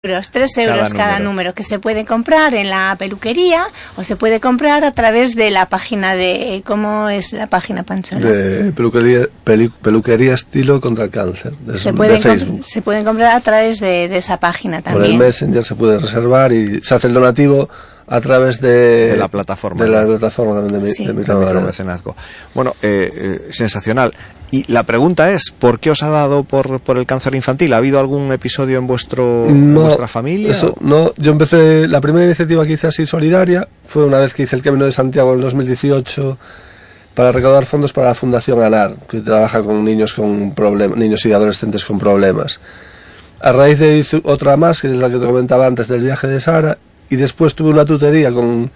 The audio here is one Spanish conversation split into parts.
3 € cada número, que se puede comprar en la peluquería o se puede comprar a través de la página de... ¿Cómo es la página, Pancho? De peluquería estilo contra el cáncer, de Facebook. Se pueden comprar a través de esa página también. Por el Messenger se puede reservar y se hace el donativo a través de la plataforma. De la plataforma también de micromecenazgo. Bueno, sensacional. Y la pregunta es, ¿por qué os ha dado por el cáncer infantil? ¿Ha habido algún episodio en vuestra familia? No, yo empecé, la primera iniciativa que hice así solidaria fue una vez que hice el Camino de Santiago en el 2018 para recaudar fondos para la Fundación ANAR, que trabaja con niños con problemas, niños y adolescentes con problemas. A raíz de hice otra más, que es la que te comentaba antes del viaje de Sara, y después tuve una tutoría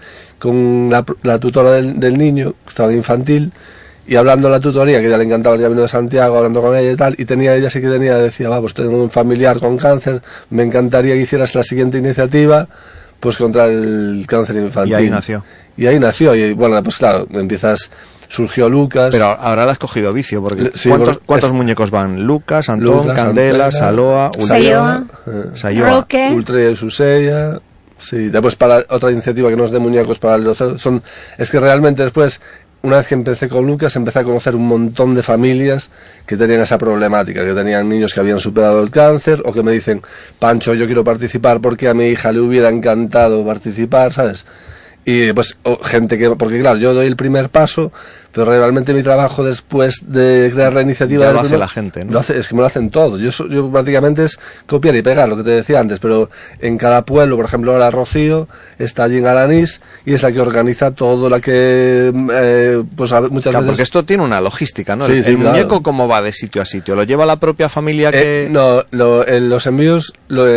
con la tutora del niño, que estaba en infantil, y hablando en la tutoría, que ya le encantaba el Camino de Santiago, hablando con ella y tal, y decía, pues tengo un familiar con cáncer, me encantaría que hicieras la siguiente iniciativa, pues contra el cáncer infantil. Y ahí nació. Y bueno, pues claro, surgió Lucas. Pero ahora le has cogido vicio, porque sí, ¿cuántos muñecos van? Lucas, Antón, Candela, Saloa, Sayoa, Roque, Ultra y Susella. Sí, después para otra iniciativa que no es de muñecos, para los es que realmente después, una vez que empecé con Lucas, empecé a conocer un montón de familias que tenían esa problemática, que tenían niños que habían superado el cáncer, o que me dicen, Pancho, yo quiero participar porque a mi hija le hubiera encantado participar, ¿sabes? Y pues gente que, porque claro, yo doy el primer paso, pero realmente mi trabajo después de crear la iniciativa... Ya lo hace la gente, ¿no? Es que me lo hacen todo. Yo prácticamente es copiar y pegar, lo que te decía antes, pero en cada pueblo, por ejemplo, ahora Rocío está allí en Alanís y es la que organiza todo, la que pues muchas veces... Porque esto tiene una logística, ¿no? Sí, el muñeco, ¿cómo va de sitio a sitio? ¿Lo lleva la propia familia que...? No, los envíos,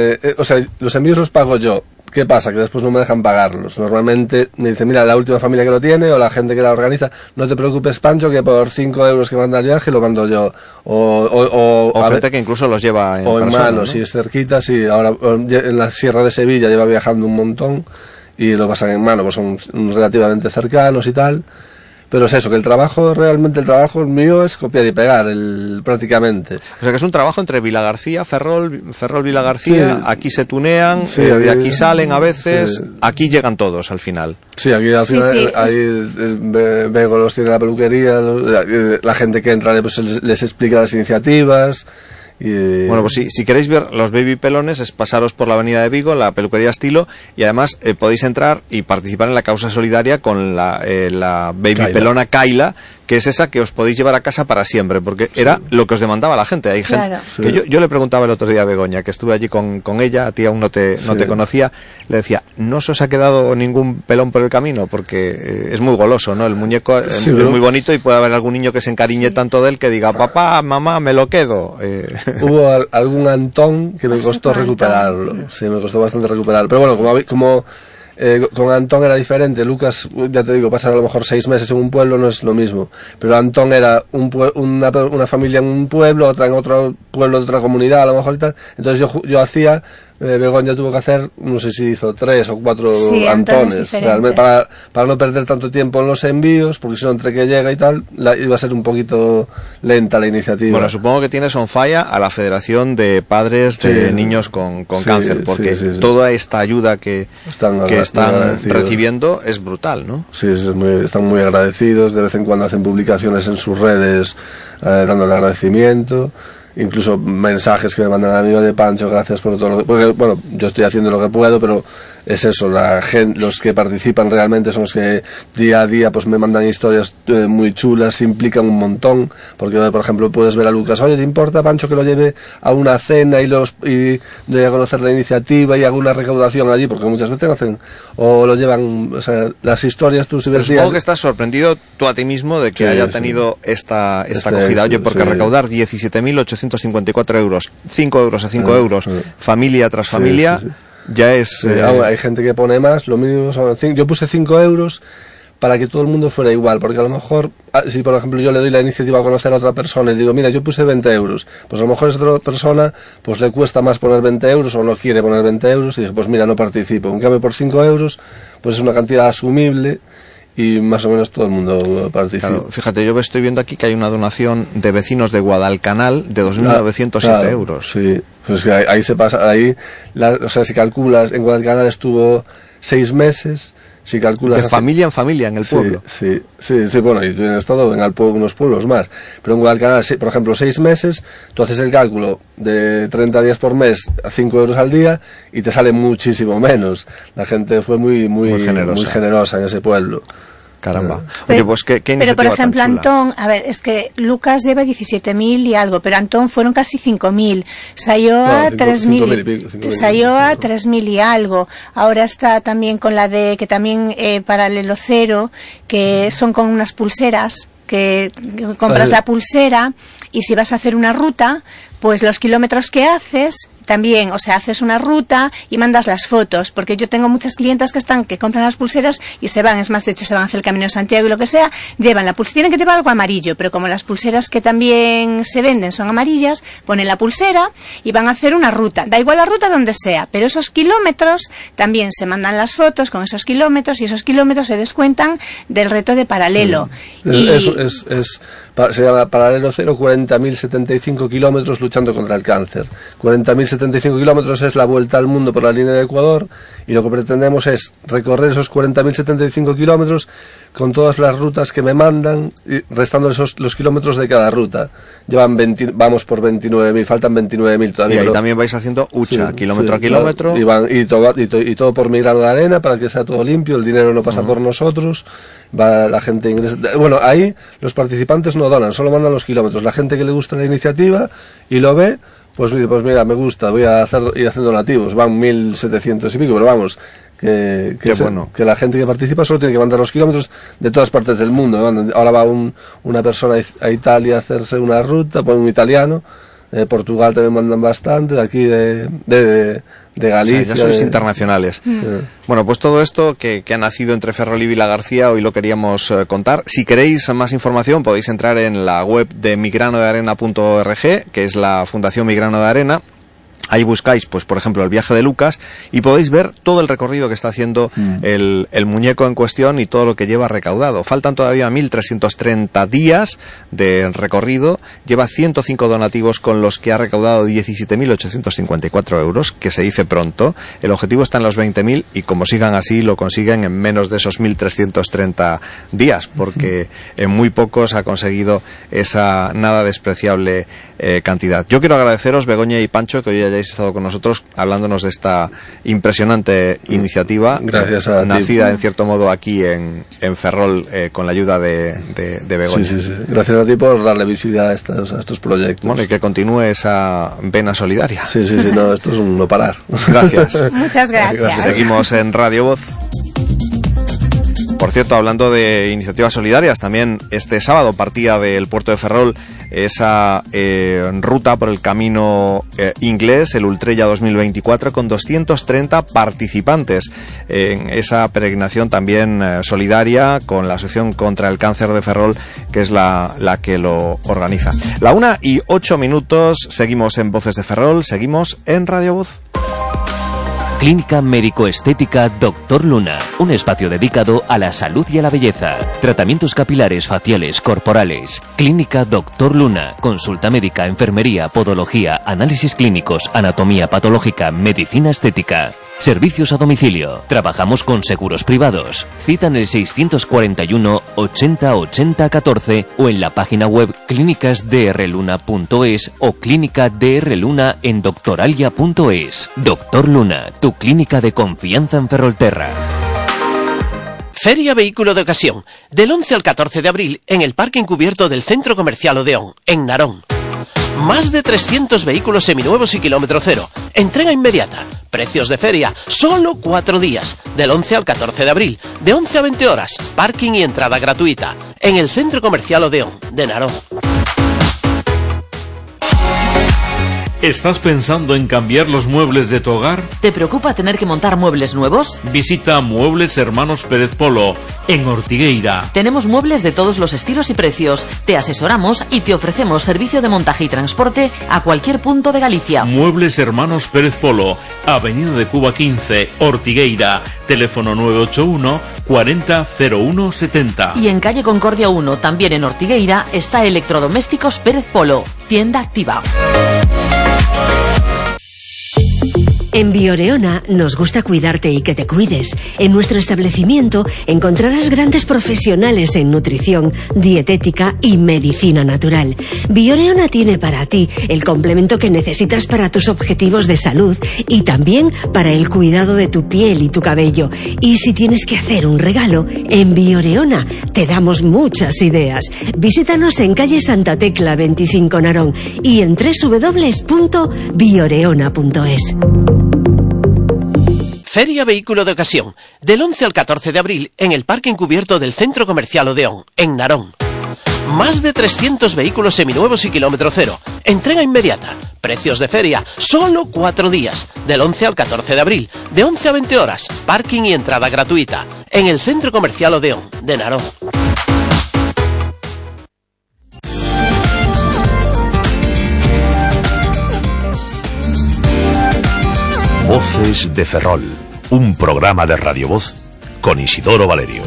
los envíos los pago yo. ¿Qué pasa? Que después no me dejan pagarlos. Normalmente me dicen, mira, la última familia que lo tiene o la gente que la organiza, no te preocupes, Pancho, que por 5 € que manda el viaje lo mando yo. O gente que incluso los lleva en mano, ¿no? Si es cerquita, sí. Ahora en la Sierra de Sevilla lleva viajando un montón y lo pasan en mano, pues son relativamente cercanos y tal. Pero es eso, que el trabajo mío es copiar y pegar, prácticamente. O sea que es un trabajo entre Vilagarcía, Ferrol, Vilagarcía, sí. Aquí se tunean, de aquí salen a veces, sí. Aquí llegan todos al final. Sí, aquí al final, ahí Bego los tiene la peluquería, la gente que entra pues les explica las iniciativas. Bueno, pues si queréis ver los baby pelones, es pasaros por la avenida de Vigo, la peluquería Estilo, y además podéis entrar y participar en la causa solidaria con la baby Kaila. Pelona Kaila, que es esa que os podéis llevar a casa para siempre, porque era lo que os demandaba la gente. Hay gente que yo le preguntaba el otro día a Begoña, que estuve allí con ella, a ti aún no te conocía, le decía, ¿no se os ha quedado ningún pelón por el camino? Porque es muy goloso, ¿no? El muñeco es muy bonito y puede haber algún niño que se encariñe tanto de él que diga, papá, mamá, me lo quedo. Hubo algún Antón que me costó recuperarlo. Sí, me costó bastante recuperarlo. Pero bueno, como con Antón era diferente. Lucas, ya te digo, pasar a lo mejor 6 meses en un pueblo no es lo mismo. Pero Antón era una familia en un pueblo, otra en otro pueblo de otra comunidad, a lo mejor y tal. Entonces yo hacía... Begoña tuvo que hacer, no sé si hizo 3 o 4 Antones, realmente, para no perder tanto tiempo en los envíos, porque si no, entre que llega y tal, iba a ser un poquito lenta la iniciativa. Bueno, supongo que tienes on fire a la Federación de Padres de Niños con Cáncer, porque toda esta ayuda que están recibiendo es brutal, ¿no? Sí, están muy agradecidos, de vez en cuando hacen publicaciones en sus redes dándole agradecimiento. Incluso mensajes que me mandan amigos de Pancho, gracias por todo porque bueno, yo estoy haciendo lo que puedo, pero es eso, la gente, los que participan realmente son los que día a día pues me mandan historias muy chulas, se implican un montón, porque por ejemplo puedes ver a Lucas, oye, ¿te importa, Pancho, que lo lleve a una cena y de a conocer la iniciativa y haga una recaudación allí? Porque muchas veces hacen, o lo llevan, o sea, las historias tú si ves. Supongo que estás sorprendido tú a ti mismo de que haya tenido esta acogida, oye, porque recaudar 17.854 euros, 5 euros a 5 euros, familia tras familia, ya es... hay gente que pone más, lo mínimo son 5, yo puse 5 euros para que todo el mundo fuera igual, porque a lo mejor, si por ejemplo yo le doy la iniciativa a conocer a otra persona y digo, mira, yo puse 20 euros, pues a lo mejor a esa otra persona pues le cuesta más poner 20 euros o no quiere poner 20 euros y dice, pues mira, no participo. En cambio, por 5 euros, pues es una cantidad asumible y más o menos todo el mundo participa. Claro, fíjate, yo estoy viendo aquí que hay una donación de vecinos de Guadalcanal de 2.907 euros. Sí, pues que ahí se pasa, o sea, si calculas, en Guadalcanal estuvo 6 meses, si calculas... De familia en familia en el pueblo. Sí, bueno, y en estado en unos pueblos más, pero en Guadalcanal, por ejemplo, 6 meses, tú haces el cálculo de 30 días por mes a 5 euros al día y te sale muchísimo menos. La gente fue muy generosa en ese pueblo. Caramba. Oye, pues qué iniciativa. Pero por ejemplo, tan chula. Antón, a ver, es que Lucas lleva 17.000 y algo, pero Antón fueron casi 5.000. Sayoa 3.000. Sayoa 3.000 y algo. Ahora está también con la de, que también Paralelo Cero, que son con unas pulseras, que compras la pulsera y si vas a hacer una ruta, pues los kilómetros que haces también, o sea, haces una ruta y mandas las fotos, porque yo tengo muchas clientas que compran las pulseras y se van, es más, de hecho se van a hacer el Camino de Santiago y lo que sea, llevan la pulsera, tienen que llevar algo amarillo, pero como las pulseras que también se venden son amarillas, ponen la pulsera y van a hacer una ruta, da igual la ruta donde sea, pero esos kilómetros también se mandan las fotos con esos kilómetros y esos kilómetros se descuentan del reto de Paralelo. Se llama Paralelo Cero, 40.075 kilómetros luchando contra el cáncer. 40.075 kilómetros es la vuelta al mundo por la línea de Ecuador, y lo que pretendemos es recorrer esos 40.075 kilómetros con todas las rutas que me mandan, y restando los kilómetros de cada ruta. Vamos por 29.000, faltan 29.000 todavía. Y ahí también vais haciendo hucha, kilómetro a kilómetro. Y todo por mi grano de arena, para que sea todo limpio, el dinero no pasa por nosotros, la gente ingresa. Bueno, ahí los participantes no donan, solo mandan los kilómetros. La gente que le gusta la iniciativa y lo ve, pues mira, me gusta, voy a ir haciendo donativos, van 1.700 y pico, pero vamos, que la gente que participa solo tiene que mandar los kilómetros de todas partes del mundo. Ahora va una persona a Italia a hacerse una ruta, un italiano, de Portugal también mandan bastante, de aquí de Galicia. O sea, ya sois internacionales. Bueno, pues todo esto que ha nacido entre Ferrol y Vila García, hoy lo queríamos contar. Si queréis más información, podéis entrar en la web de migranodearena.org, que es la Fundación Migrano de Arena. Ahí buscáis, pues por ejemplo, el viaje de Lucas y podéis ver todo el recorrido que está haciendo el muñeco en cuestión y todo lo que lleva recaudado. Faltan todavía 1.330 días de recorrido. Lleva 105 donativos con los que ha recaudado 17.854 euros, que se dice pronto. El objetivo está en los 20.000 y como sigan así lo consiguen en menos de esos 1.330 días, porque en muy pocos ha conseguido esa nada despreciable cantidad. Yo quiero agradeceros, Begoña y Pancho, que hoy hayáis estado con nosotros hablándonos de esta impresionante iniciativa. Gracias a nacida ti. En cierto modo aquí en Ferrol con la ayuda de Begoña. Sí. Gracias a ti por darle visibilidad a estos proyectos. Bueno, y que continúe esa vena solidaria. Sí, no, esto es un no parar. Gracias. Muchas gracias. Seguimos en Radio Voz. Por cierto, hablando de iniciativas solidarias, también este sábado partía del puerto de Ferrol esa ruta por el camino inglés, el Ultrella 2024, con 230 participantes en esa peregrinación también solidaria con la Asociación contra el Cáncer de Ferrol, que es la que lo organiza. 1:08, seguimos en Voces de Ferrol, seguimos en Radio Voz. Clínica Médico-Estética Dr. Luna, un espacio dedicado a la salud y a la belleza. Tratamientos capilares, faciales, corporales. Clínica Dr. Luna, consulta médica, enfermería, podología, análisis clínicos, anatomía patológica, medicina estética. Servicios a domicilio. Trabajamos con seguros privados. Cita en el 641 80 80 14 o en la página web clínicasdrluna.es o clínica DR Luna en doctoralia.es. Dr. Luna, tu clínica de confianza en Ferrolterra. Feria Vehículo de Ocasión, del 11 al 14 de abril en el parque encubierto del Centro Comercial Odeón, en Narón. Más de 300 vehículos seminuevos y kilómetro cero. Entrega inmediata. Precios de feria. Solo 4 días. Del 11 al 14 de abril. De 11 a 20 horas. Parking y entrada gratuita. En el Centro Comercial Odeón, de Narón. ¿Estás pensando en cambiar los muebles de tu hogar? ¿Te preocupa tener que montar muebles nuevos? Visita Muebles Hermanos Pérez Polo, en Ortigueira. Tenemos muebles de todos los estilos y precios. Te asesoramos y te ofrecemos servicio de montaje y transporte a cualquier punto de Galicia. Muebles Hermanos Pérez Polo, Avenida de Cuba 15, Ortigueira. Teléfono 981 40 01 70. Y en calle Concordia 1, también en Ortigueira, está Electrodomésticos Pérez Polo, tienda activa. En Bioreona nos gusta cuidarte y que te cuides. En nuestro establecimiento encontrarás grandes profesionales en nutrición, dietética y medicina natural. Bioreona tiene para ti el complemento que necesitas para tus objetivos de salud y también para el cuidado de tu piel y tu cabello. Y si tienes que hacer un regalo, en Bioreona te damos muchas ideas. Visítanos en calle Santa Tecla 25 Narón y en www.bioreona.es. Feria Vehículo de Ocasión, del 11 al 14 de abril en el parque encubierto del Centro Comercial Odeón, en Narón. Más de 300 vehículos seminuevos y kilómetro cero. Entrega inmediata. Precios de feria, solo 4 días, del 11 al 14 de abril, de 11 a 20 horas, parking y entrada gratuita, en el Centro Comercial Odeón, de Narón. Voces de Ferrol, un programa de Radio Voz con Isidoro Valerio.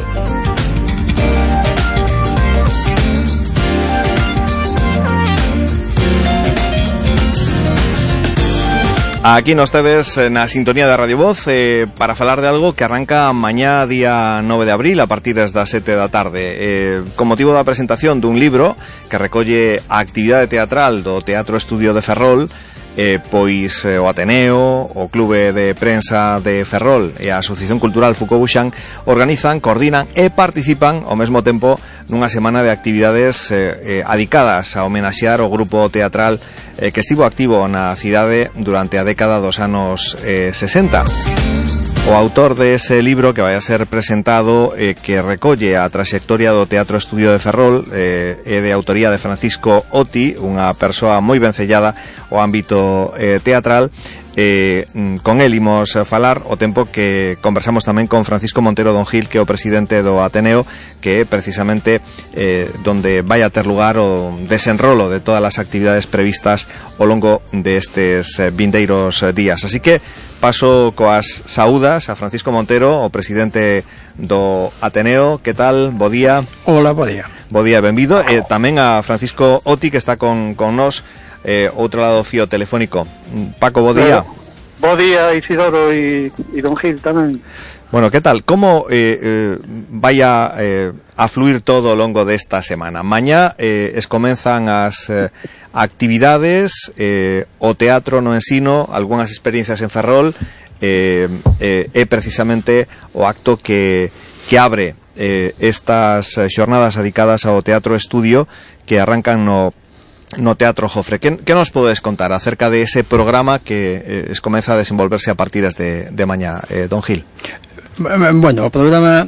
Aquí nos tedes na sintonía da Radio Voz para falar de algo que arranca mañá día 9 de abril a partir das 7 da tarde con motivo da presentación dun libro que recolle a actividade teatral do Teatro Estudio de Ferrol. Pois o Ateneo, o Clube de Prensa de Ferrol e a Asociación Cultural Foucault Buxan organizan, coordinan e participan ao mesmo tempo nunha semana de actividades adicadas a homenaxear o grupo teatral que estivo activo na cidade durante a década dos anos 60. O autor de ese libro que vai a ser presentado que recolle a traxectoria do Teatro Estudio de Ferrol é de autoría de Francisco Oti, unha persoa moi vencellada ao ámbito teatral. Con él imos falar o tempo que conversamos tamén con Francisco Montero Don Gil, que é o presidente do Ateneo, que é precisamente donde vai a ter lugar o desenrolo de todas as actividades previstas ao longo destes vindeiros días. Así que paso coas saúdas a Francisco Montero, o presidente do Ateneo. Que tal? Bo día. Hola, bo día. Bo día, benvido. Tamén a Francisco Oti, que está con nos outro lado fío telefónico. Paco, bo día. Bo día, Isidoro e Don Gil tamén. Bueno, que tal? Como vai a fluir todo ao longo desta semana? Mañá comenzan as actividades, o teatro no ensino, algunhas experiencias en Ferrol, é precisamente o acto que abre estas xornadas dedicadas ao Teatro Estudio que arrancan no Teatro Jofre. Que nos podes contar acerca de ese programa que comeza a desenvolverse a partir de mañá, Don Gil? Bueno, o programa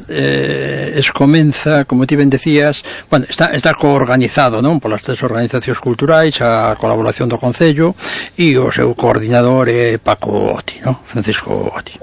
comeza, como ti ben decías, bueno, está coorganizado, non, polas 3 organizacións culturais, a colaboración do Concello e o seu coordinador Paco Oti, non? Francisco Oti.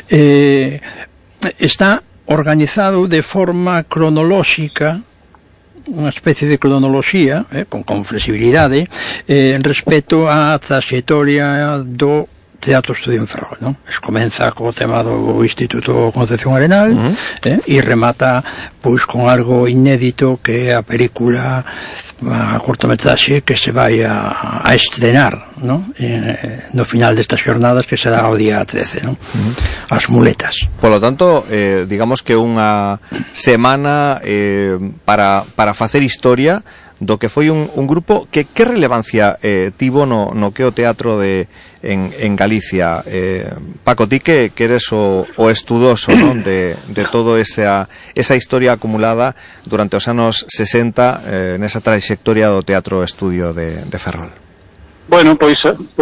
Está organizado de forma cronolóxica, unha especie de cronoloxía, con flexibilidade, respecto á traxectoria do Teatro Estudio en Ferrol, non? Comeza co tema do Instituto Concepción Arenal e remata pois con algo inédito que é a película, a cortometraxe que se vai a estrenar, non? No final destas xornadas, que será o día 13, non? As muletas. Por lo tanto, digamos que unha semana para facer historia do que foi un grupo que relevancia tivo no que o teatro en Galicia. Paco, ti que eres o estudoso, non, de todo esa historia acumulada durante os anos 60 nesa trayectoria do Teatro Estudio de Ferrol. Bueno, pois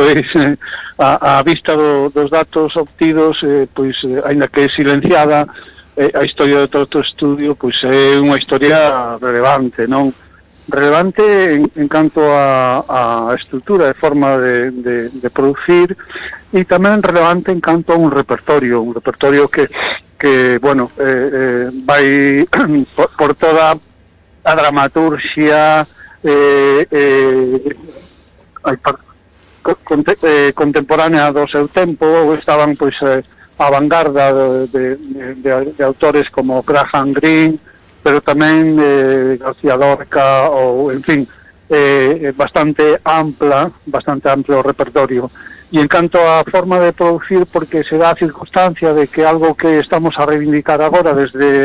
a vista dos datos obtidos, pois aínda que silenciada, a historia do Teatro Estudio pois é unha historia relevante, non? Relevante en canto a estrutura e forma de producir, e tamén relevante en canto a un repertorio que bueno, vai por toda a dramaturgia contemporánea do seu tempo. Estaban pois a vanguarda de autores como Graham Greene, pero tamén García Lorca, ou, en fin, bastante amplio o repertorio. E en canto á forma de producir, porque se dá a circunstancia de que algo que estamos a reivindicar agora desde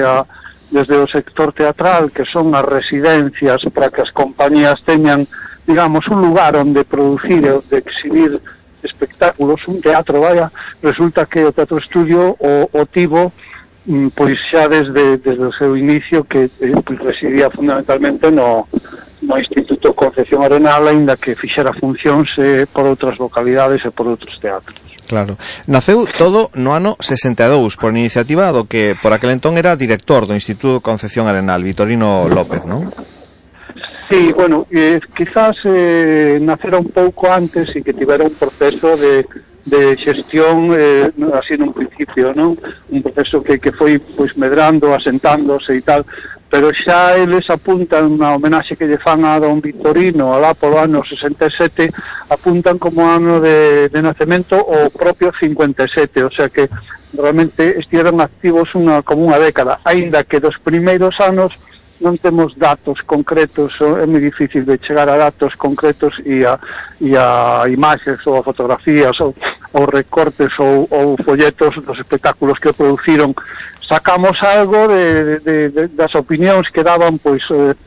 o sector teatral, que son as residencias para que as compañías teñan, digamos, un lugar onde producir e onde exhibir espectáculos, un teatro, vaya, resulta que o Teatro Estudio o tivo, pois xa desde o seu inicio, que residía fundamentalmente no Instituto Concepción Arenal, aínda que fixera funcións por outras localidades e por outros teatros. Claro. Naceu todo no ano 62 por iniciativa do que por aquel entón era director do Instituto Concepción Arenal, Vitorino López, non? Sí, bueno, quizás nacera un pouco antes e que tivera un proceso de xestión así nun principio, non? Un proceso que foi pois medrando, asentándose e tal, pero xa eles apuntan na homenaxe que lle fan a don Vitorino alá polo ano 67, apuntan como ano de nacemento o propio 57, o sea que realmente estiveron activos como unha década, aínda que dos primeiros anos non temos datos concretos, é moi difícil de chegar a datos concretos e a imaxes ou a fotografías ou recortes ou folletos dos espectáculos que produciron. Sacamos algo das opinións que daban pois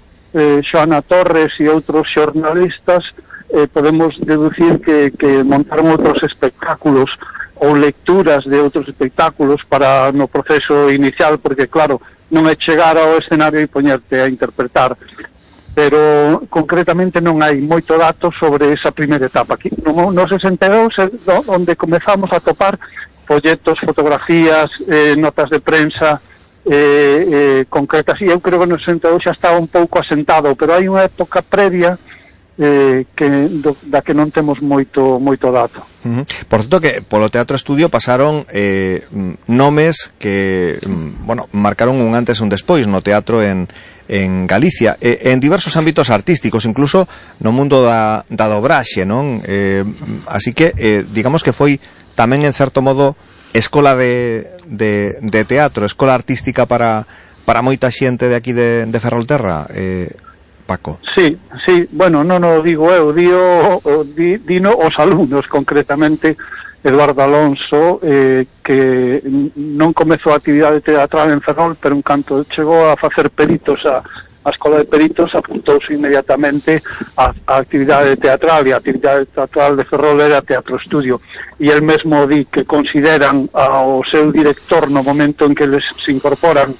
Xoana Torres e outros xornalistas, podemos deducir que montaron outros espectáculos ou lecturas de outros espectáculos para no proceso inicial, porque claro, non é chegar ao escenario e poñerte a interpretar, pero concretamente non hai moito dato sobre esa primeira etapa. Aquí no 62 onde comezamos a topar folletos, fotografías, notas de prensa concretas, e eu creo que no 62 xa estaba un pouco asentado, pero hai unha época previa da que non temos moito dato. Por certo que polo Teatro Estudio pasaron nomes que marcaron un antes e un despois no teatro en Galicia, en diversos ámbitos artísticos, incluso no mundo da dobraxe, non? Así que digamos que foi tamén en certo modo escola de teatro, escola artística para moita xente de aquí de Ferrolterra, Paco. Sí, bueno, non o digo eu, dino os alumnos, concretamente Eduardo Alonso, que non comezou a actividade teatral en Ferrol, pero un canto chegou a facer peritos a escola de peritos, apuntouse inmediatamente a actividade teatral, e a actividade teatral de Ferrol era Teatro Estudio, e el mesmo di que consideran ao seu director no momento en que les se incorporan,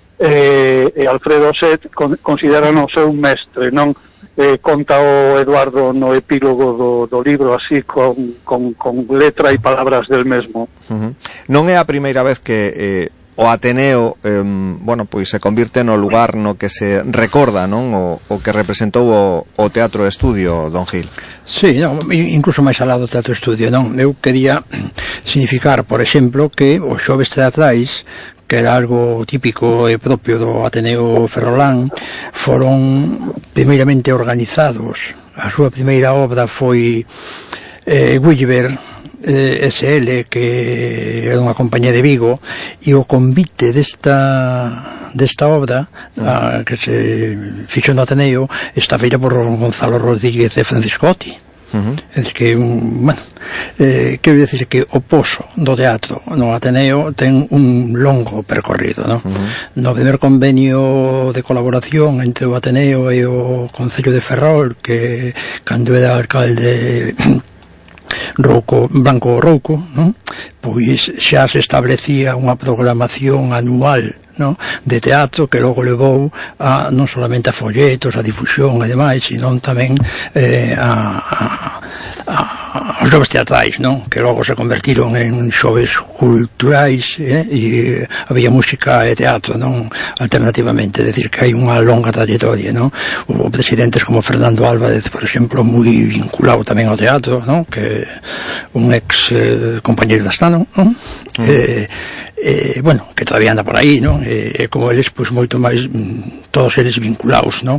Alfredo Set, consideran o seu mestre, non? Conta o Eduardo no epílogo do libro así con letra e palabras del mesmo. Non é a primeira vez que o Ateneo pois se convirte no lugar no que se recorda, non? O que representou o Teatro Estudio, don Gil. Sí, incluso máis alá do Teatro Estudio, non? Eu quería significar, por exemplo, que os xoves teatrais, que era algo típico e propio do Ateneo Ferrolán, foron primeiramente organizados. A súa primeira obra foi Gulliver SL, que era unha compañía de Vigo, e o convite desta obra que se fixo no Ateneo está feita por Gonzalo Rodríguez e Franciscotti. É dicir que, quero dicir que o poso do teatro no Ateneo ten un longo percorrido, non? No primer convenio de colaboración entre o Ateneo e o Concello de Ferrol, que cando era alcalde Branco Rouco, non? Pois xa se establecía unha programación anual, non? De teatro, que logo levou a non solamente a folletos, a difusión e demais, sino tamén aos xoves teatrais, non? Que logo se convertiron en xoves culturais, e había música e teatro, non? Alternativamente, é dicir que hai unha longa trayectoria, non? Hubo presidentes como Fernando Álvarez, por exemplo, moi vinculado tamén ao teatro, non? Que un ex compañeiro da Stano, non? Que todavía anda por aí, non? Como eles, pois moito máis, todos eles vinculados, non?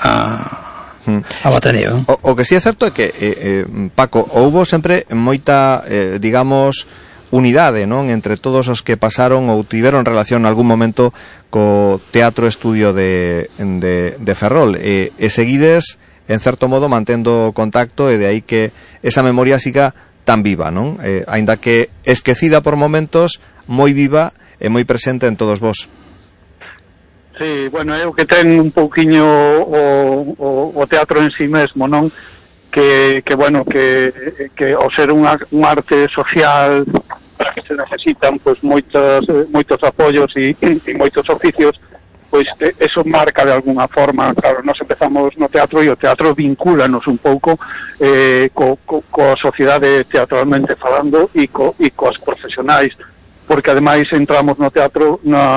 Ao Ateneo. O que si é certo é que, Paco, houbo sempre moita, digamos, unidade, non, entre todos os que pasaron ou tiveron relación en algún momento co Teatro Estudio de Ferrol, e seguides en certo modo mantendo contacto, e de aí que esa memoria siga tan viva, non? Aínda que esquecida por momentos, moi viva e moi presente en todos vos. Sí, bueno, é o que ten un pouquiño o teatro en sí mesmo, non? Que bueno, que ao ser un arte social para que se necesitan pois moitos apoios e moitos oficios, pois eso marca de alguna forma. Claro, nos empezamos no teatro e o teatro vincúlanos un pouco coa sociedade teatralmente falando e coas profesionais, porque ademais entramos no teatro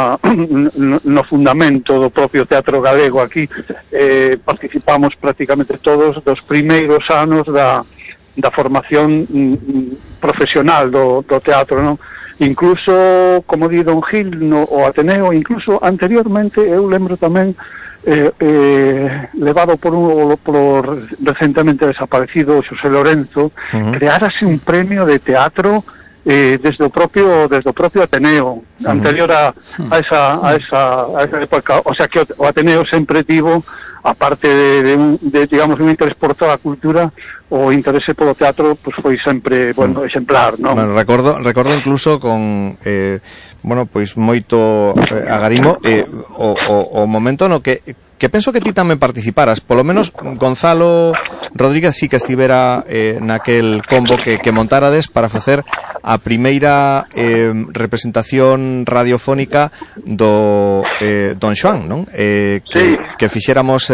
no fundamento do propio teatro galego aquí. Participamos prácticamente todos dos primeiros anos da formación profesional do teatro, non? Incluso, como di Don Gil, o Ateneo, incluso anteriormente, eu lembro tamén, levado por recentemente desaparecido Xosé Lorenzo, creárase un premio de teatro desde o propio Ateneo, anterior a esa época. O sea que o Ateneo sempre tivo, aparte de digamos un interés por toda a cultura, o interese polo teatro pois foi sempre, bueno, exemplar, non? Bueno, recordo incluso con pois moito agarimo o momento no que penso que ti tamén participaras, polo menos Gonzalo Rodríguez sí que estivera naquel combo que montarades para facer a primeira representación radiofónica do Don Xoán, non? Que fixéramos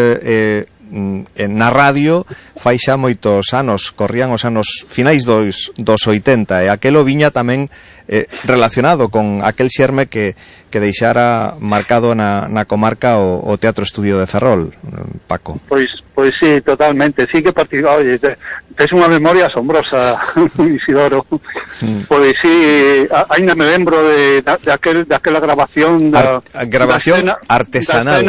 na radio fai xa moitos anos, corrían os anos finais dos 80, e aquelo viña tamén relacionado con aquel xerme que deixara marcado na comarca o Teatro Estudio de Ferrol, Paco. Pois sí, totalmente, sí que participaba. Oye, tes unha memoria asombrosa, Isidoro. Pois sí, ainda me lembro de aquela grabación grabación artesanal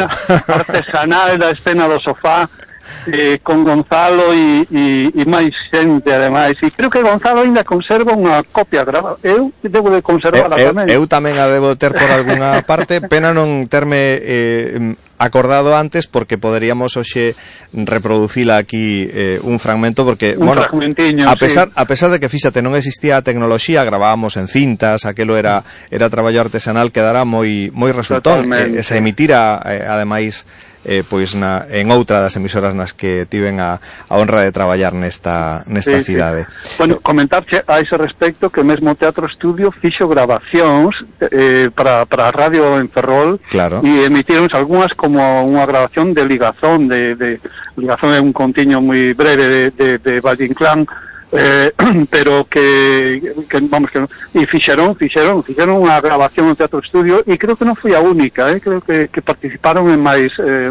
da escena do sofá, con Gonzalo e máis xente ademais, e creo que Gonzalo ainda conserva unha copia grabada. Eu debo de conservala tamén. Eu tamén a debo ter por algunha parte, pena non terme acordado antes, porque poderíamos hoxe reproducila aquí un fragmento, porque a pesar de que, fíxate, non existía a tecnoloxía, grabábamos en cintas, aquelo era traballo artesanal, quedara moi resultón, se emitira ademais pois en outra das emisoras nas que tiven a honra de traballar nesta cidade. Bueno, comentarche a ese respecto que mesmo Teatro Estudio fixo grabacións para a radio en Ferrol, claro, e emitironse algunhas como unha grabación de Ligazón, Ligazón é un contiño moi breve de Valle Inclán, pero que vamos, que e fixeron unha grabación no Teatro Estudio, e creo que non foi a única, creo que participaron en máis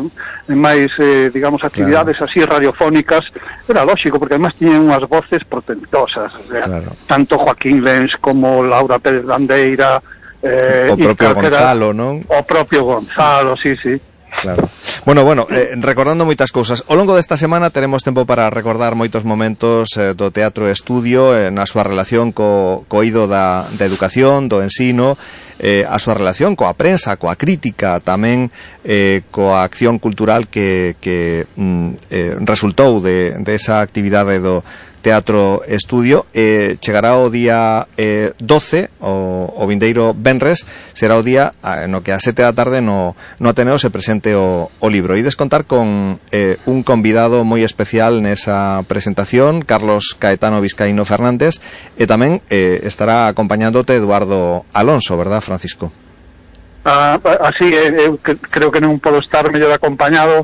digamos actividades, claro, así radiofónicas. Era lógico, porque además tiñen unhas voces portentosas, o sea, claro, tanto Joaquín Lens como Laura Pérez Bandeira, o propio Gonzalo, non? O propio Gonzalo, sí. Claro. Bueno, recordando moitas cousas. Ao longo desta semana teremos tempo para recordar moitos momentos do Teatro Estudio na súa relación co eido da educación, do ensino, a súa relación coa prensa, coa crítica, tamén coa acción cultural que resultou de esa actividade do Teatro Estudio. Chegará o día 12, o vindeiro venres, será o día no que a 7 da tarde no Ateneo se presente o libro. E descontar con un convidado moi especial nesa presentación, Carlos Caetano Vizcaíno Fernández, e tamén estará acompañándote Eduardo Alonso, verdad, Francisco? Así, eu creo que non podo estar mellor acompañado,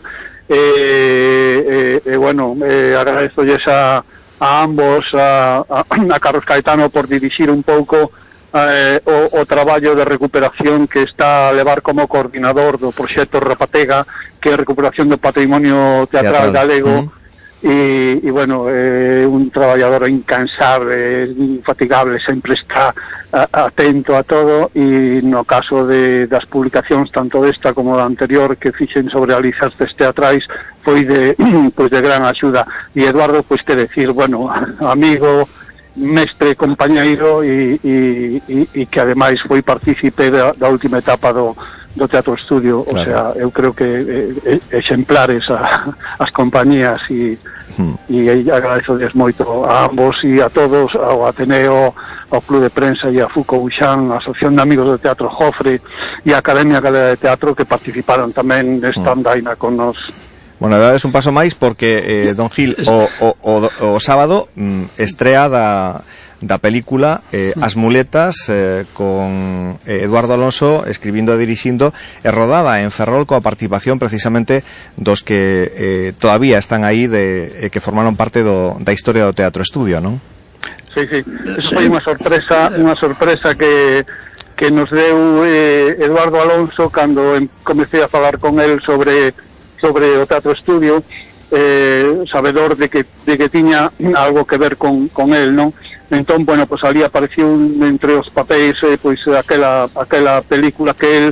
bueno, agradezolles a ambos, a Carlos Caetano por dirixir un pouco o traballo de recuperación que está a levar como coordinador do proxecto Rapatega, que é recuperación do patrimonio teatral galego, e bueno, un traballador incansable, infatigable, sempre está atento a todo, e no caso das publicacións tanto desta como da anterior que fixen sobre alicerces teatrais foi de gran axuda. E Eduardo, pois que decir, bueno, amigo mestre compañeiro e que ademais foi partícipe da última etapa do Teatro Estudio. O sea, eu creo que exemplares as compañías e agradezoles moito a ambos e a todos, ao Ateneo, ao Club de Prensa e a Foucault Buchan, a Asociación de Amigos do Teatro Jofre e a Academia Galega de Teatro, que participaron tamén nesta andaina con nos. Bueno, a verdade é un paso máis porque Don Gil o sábado estrea da película As Muletas, con Eduardo Alonso escribindo e dirixindo, e rodada en Ferrol coa participación precisamente dos que todavía están aí, que formaron parte da historia do Teatro Estudio, non? Sí, eso foi unha sorpresa que nos deu Eduardo Alonso cando comecei a falar con el sobre o Teatro Estudio, sabedor de que tiña algo que ver con el, non? Entón, bueno, pues ali apareció entre os papéis pois aquela película que el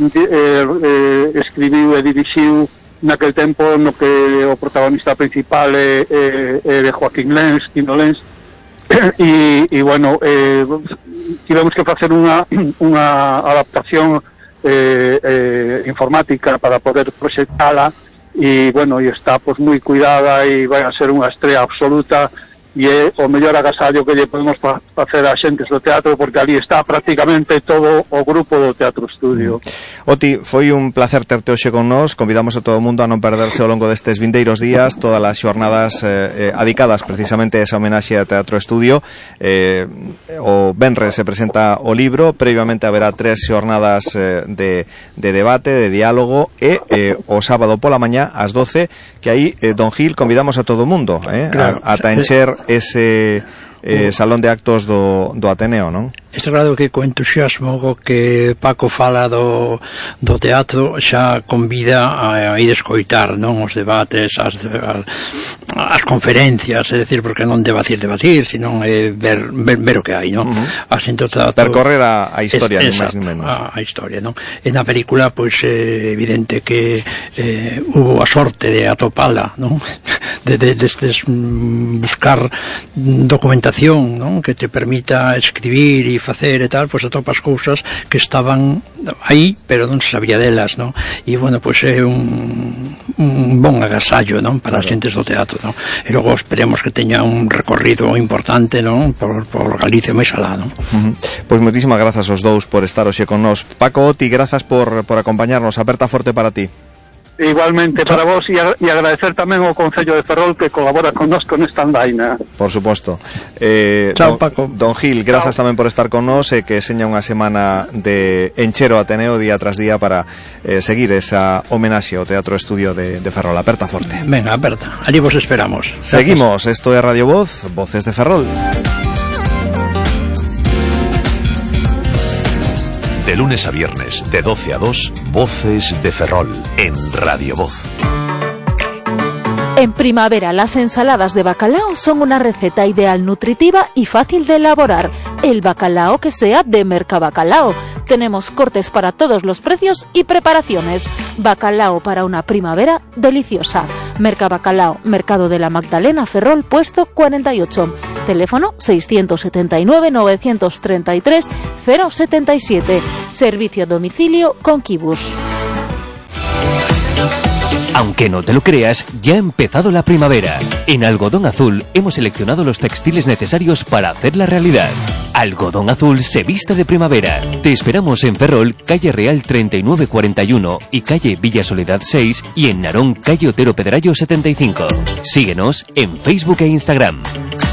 escribiu e dirixiu naquel tempo no que o protagonista principal de Joaquín Tino Lenz, e bueno, tivemos que facer unha adaptación informática para poder proxectala, e bueno, e está pues moi cuidada e vai a ser unha estrela absoluta, e é o mellor agasallo que lle podemos facer a xentes do teatro, porque ali está prácticamente todo o grupo do Teatro Estudio. Oti, foi un placer terte hoxe con nós. Convidamos a todo o mundo a non perderse ao longo destes vindeiros días todas as xornadas adicadas precisamente a esa homenaxe a Teatro Estudio. O venres se presenta o libro, previamente haberá 3 xornadas de debate, de diálogo, e o sábado pola mañá ás 12, que aí, Don Gil, convidamos a todo o mundo ata encher ese salón de actos do Ateneo, non? Está claro que co entusiasmo co que Paco fala do teatro xa convida a ir escoitar, non, os debates, as conferencias, é dicir, porque non debatir, sino ver o que hai, non? Así, percorrer a historia, ni máis ni menos. A historia, non? En a película, pois, é evidente que hubo a sorte de atopala, non? De buscar documentación, non? Que te permita escribir e facer e tal, pois atopas cousas que estaban aí, pero non se sabía delas, non? E, bueno, pois é un bon agasallo, non? Para as xentes do teatro, non? E logo esperemos que teña un recorrido importante, non? Por Galicia máis alá, non? Pois moitísimas grazas aos dous por estar hoxe con nós. Paco, Oti, grazas por acompañarnos. Aperta forte para ti. Igualmente para vos, e agradecer tamén ao Concello de Ferrol que colabora con nós con esta andaina. Por suposto. Chao, Paco. Don Gil, grazas tamén por estar con nós, e que seña unha semana de enchero Ateneo día tras día para seguir esa homenaxe ao Teatro Estudio de Ferrol. Aperta forte. Venga, aperta. Allí vos esperamos. Gracias. Seguimos. Esto é Radio Voz, Voces de Ferrol. De lunes a viernes, de 12 a 2, Voces de Ferrol, en Radio Voz. En primavera, las ensaladas de bacalao son una receta ideal, nutritiva y fácil de elaborar. El bacalao que sea de Mercabacalao. Tenemos cortes para todos los precios y preparaciones. Bacalao para una primavera deliciosa. Mercabacalao, Mercado de la Magdalena, Ferrol, puesto 48. Teléfono 679-933-077. Servicio a domicilio con Kibus. Aunque no te lo creas, ya ha empezado la primavera. En Algodón Azul hemos seleccionado los textiles necesarios para hacerla realidad. Algodón Azul se viste de primavera. Te esperamos en Ferrol, calle Real 3941 y calle Villa Soledad 6, y en Narón, calle Otero Pedrayo 75. Síguenos en Facebook e Instagram.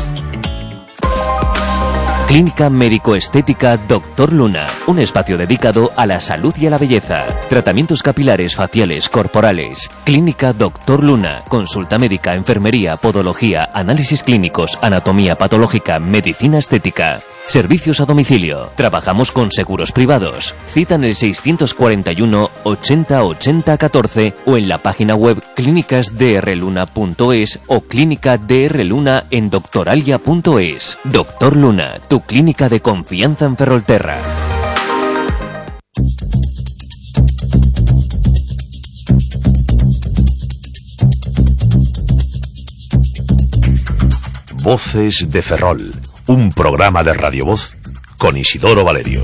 Clínica Médico-Estética Dr. Luna, un espacio dedicado a la salud y a la belleza. Tratamientos capilares, faciales, corporales. Clínica Dr. Luna, consulta médica, enfermería, podología, análisis clínicos, anatomía patológica, medicina estética. Servicios a domicilio. Trabajamos con seguros privados. Cita en el 641 80 80 14 o en la página web clínicasdrluna.es o clínica DR Luna en doctoralia.es. Dr. Luna, tu clínica de confianza en Ferrolterra. Voces de Ferrol. un programa de Radio Voz con Isidoro Valerio.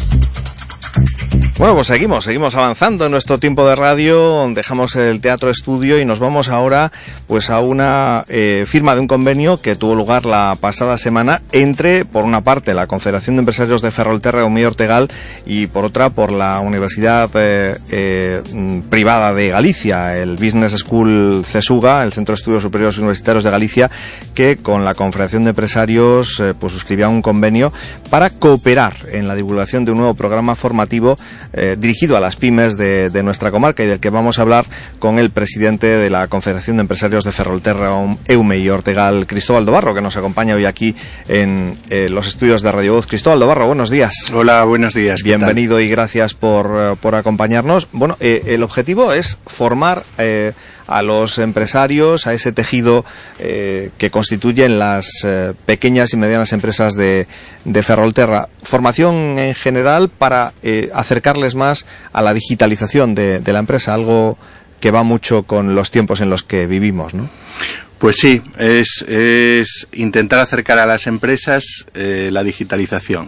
Bueno, pues seguimos avanzando en nuestro tiempo de radio, dejamos el teatro estudio y nos vamos ahora pues a una firma de un convenio que tuvo lugar la pasada semana entre, por una parte, la Confederación de Empresarios de Ferrolterra Eumea y Ortegal y por otra, por la Universidad Privada de Galicia, el Business School CESUGA, el Centro de Estudios Superiores Universitarios de Galicia, que con la Confederación de Empresarios pues suscribía un convenio para cooperar en la divulgación de un nuevo programa formativo dirigido a las pymes de nuestra comarca y del que vamos a hablar con el presidente de la Confederación de Empresarios de Ferrolterra Eumea y Ortegal, Cristóbal Dobarro, que nos acompaña hoy aquí en los estudios de Radio Voz. Cristóbal Dobarro, buenos días. Hola, buenos días. Bienvenido y gracias por acompañarnos. Bueno, el objetivo es formar a los empresarios, a ese tejido que constituyen las pequeñas y medianas empresas de Ferrolterra. Formación en general para acercarles más a la digitalización de la empresa, algo que va mucho con los tiempos en los que vivimos, ¿no? Pues sí, es intentar acercar a las empresas la digitalización.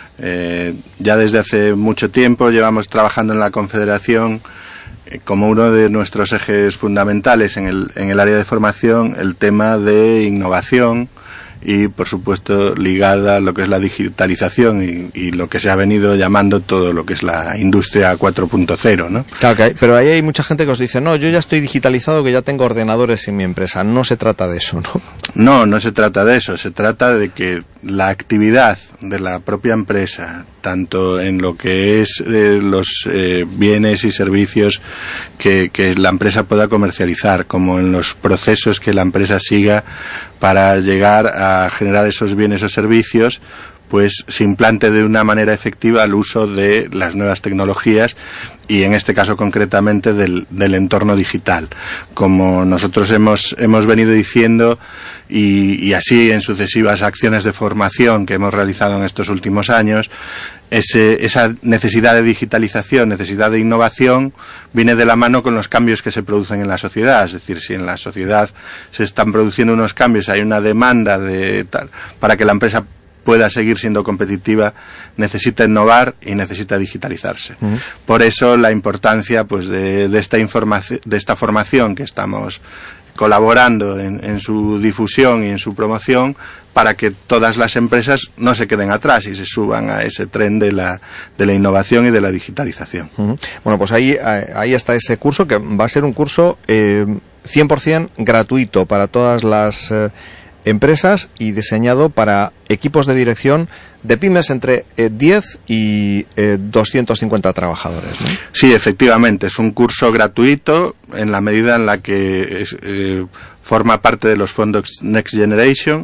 Ya desde hace mucho tiempo llevamos trabajando en la Confederación como uno de nuestros ejes fundamentales en el área de formación el tema de innovación y, por supuesto, ligada a lo que es la digitalización y lo que se ha venido llamando todo lo que es la industria 4.0, ¿no? Claro, pero ahí hay mucha gente que os dice, no, yo ya estoy digitalizado, que ya tengo ordenadores en mi empresa. No se trata de eso, ¿no? No se trata de eso. Se trata de que la actividad de la propia empresa, tanto en lo que es los bienes y servicios que la empresa pueda comercializar, como en los procesos que la empresa siga para llegar a generar esos bienes o servicios, pues se implante de una manera efectiva el uso de las nuevas tecnologías y en este caso concretamente del entorno digital. Como nosotros hemos venido diciendo y así en sucesivas acciones de formación que hemos realizado en estos últimos años, esa necesidad de digitalización, necesidad de innovación, viene de la mano con los cambios que se producen en la sociedad. Es decir, si en la sociedad se están produciendo unos cambios, hay una demanda para que la empresa pueda seguir siendo competitiva, necesita innovar y necesita digitalizarse. Por eso la importancia pues de esta formación que estamos colaborando en su difusión y en su promoción para que todas las empresas no se queden atrás y se suban a ese tren de la innovación y de la digitalización. Bueno, pues ahí está ese curso, que va a ser un curso 100% gratuito para todas las empresas y diseñado para equipos de dirección de pymes entre 10 y 250 trabajadores, ¿no? Sí, efectivamente, es un curso gratuito en la medida en la que forma parte de los fondos Next Generation.